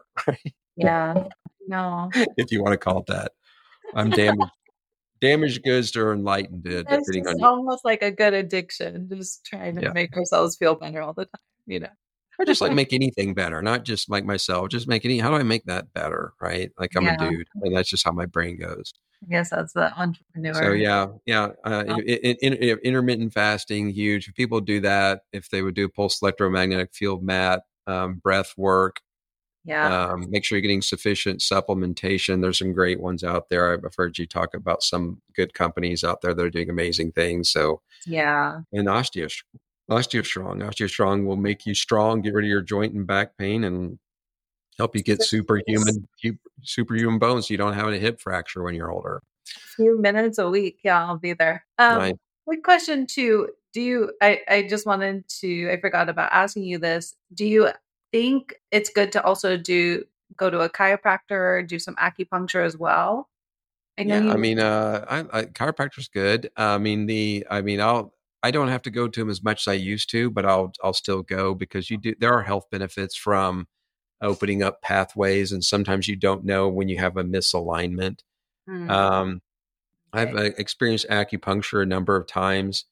Yeah. No. If you want to call it that. I'm damaged, damaged goods or enlightened, uh, It's depending on just you. almost like a good addiction, just trying to Yeah. make ourselves feel better all the time, you know. I just like make anything better, not just like myself. Just make any. How do I make that better? Right? Like I'm Yeah. a dude, and that's just how my brain goes. I guess that's the entrepreneur. So yeah, yeah. Uh, Yeah. in, in, in- intermittent fasting, huge. If people do that, if they would do pulse electromagnetic field mat, um, breath work, Yeah. um, make sure you're getting sufficient supplementation. There's some great ones out there. I've heard you talk about some good companies out there that are doing amazing things. So, Yeah. and osteo, OsteoStrong, OsteoStrong will make you strong, get rid of your joint and back pain, and help you get superhuman, hu- superhuman bones, so you don't have a hip fracture when you're older. A few minutes a week. Yeah, I'll be there. Um, Nice. quick question too. Do you, I, I just wanted to, I forgot about asking you this. Do you think it's good to also do, go to a chiropractor or do some acupuncture as well? I know Yeah, you I mean, uh, I, I, chiropractor's good. I mean, the, I mean, I'll, I don't have to go to them as much as I used to, but I'll, I'll still go, because you do, there are health benefits from opening up pathways. And sometimes you don't know when you have a misalignment. Hmm. Um, I've Okay. uh, experienced acupuncture a number of times.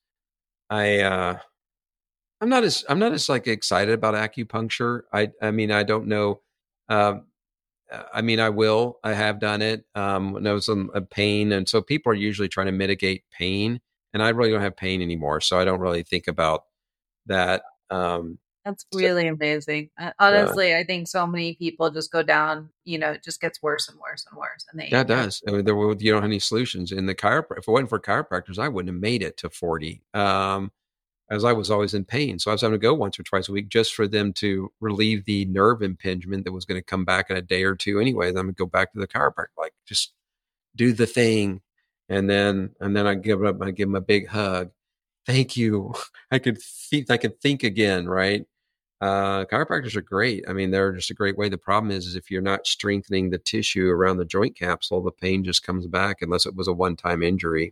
I, uh, I'm not as, I'm not as like excited about acupuncture. I, I mean, I don't know. Um, Uh, I mean, I will. I have done it um, when I was in a pain, and so people are usually trying to mitigate pain, and I really don't have pain anymore, so I don't really think about that. Um, That's so, really amazing. Uh, yeah, honestly, I think so many people just go down, you know, it just gets worse and worse and worse. And they, yeah, it you know, does. I mean, there were, you don't have any solutions in the chiropractor. If it wasn't for chiropractors, I wouldn't have made it to forty. Um, as I was always in pain, so I was having to go once or twice a week just for them to relieve the nerve impingement that was going to come back in a day or two anyway. Then I'm gonna go back to the chiropractor, like just do the thing, and then and then I give up. I give them a big hug. Thank you. I could think. I could think again. Right. Uh, chiropractors are great. I mean, they're just a great way. The problem is, is if you're not strengthening the tissue around the joint capsule, the pain just comes back unless it was a one-time injury.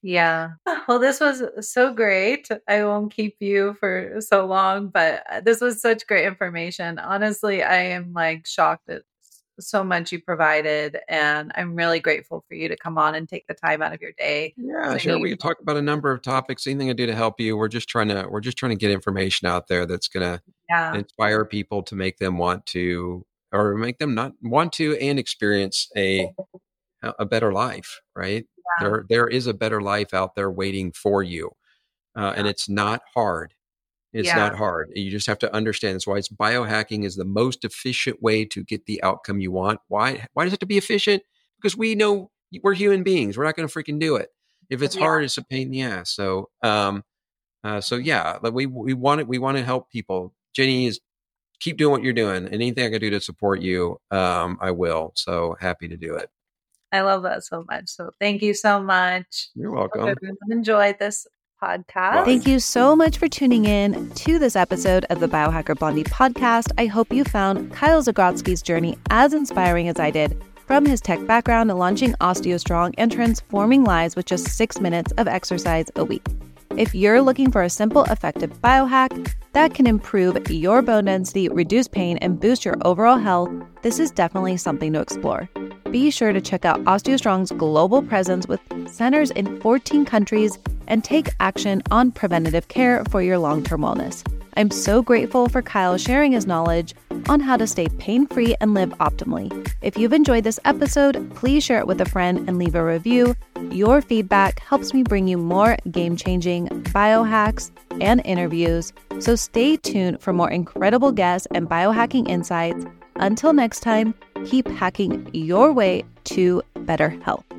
Yeah. Well, this was so great. I won't keep you for so long, but this was such great information. Honestly, I am like shocked at so much you provided, and I'm really grateful for you to come on and take the time out of your day. Yeah, I sure. know We you- can talk about a number of topics. Anything I do to help you. We're just trying to we're just trying to get information out there that's going to Yeah. inspire people to make them want to, or make them not want to, and experience a a better life. Right? Yeah. There there is a better life out there waiting for you, uh, and it's not hard. It's Yeah. not hard. You just have to understand. That's why it's biohacking is the most efficient way to get the outcome you want. Why? Why does it have to be efficient? Because we know we're human beings. We're not going to freaking do it. If it's Yeah. hard, it's a pain in the ass. So, um, uh, so yeah, like we we want it. We want to help people. Jenny is keep doing what you're doing. And anything I can do to support you, um, I will. So happy to do it. I love that so much. So thank you so much. You're Hope welcome. everyone enjoyed this podcast. Bye. Thank you so much for tuning in to this episode of the Biohacker Blondie podcast. I hope you found Kyle Zagrodzky's journey as inspiring as I did, from his tech background to launching OsteoStrong and transforming lives with just six minutes of exercise a week. If you're looking for a simple, effective biohack that can improve your bone density, reduce pain, and boost your overall health, this is definitely something to explore. Be sure to check out OsteoStrong's global presence with centers in fourteen countries and take action on preventative care for your long-term wellness. I'm so grateful for Kyle sharing his knowledge on how to stay pain-free and live optimally. If you've enjoyed this episode, please share it with a friend and leave a review. Your feedback helps me bring you more game-changing biohacks and interviews. So stay tuned for more incredible guests and biohacking insights. Until next time, keep hacking your way to better health.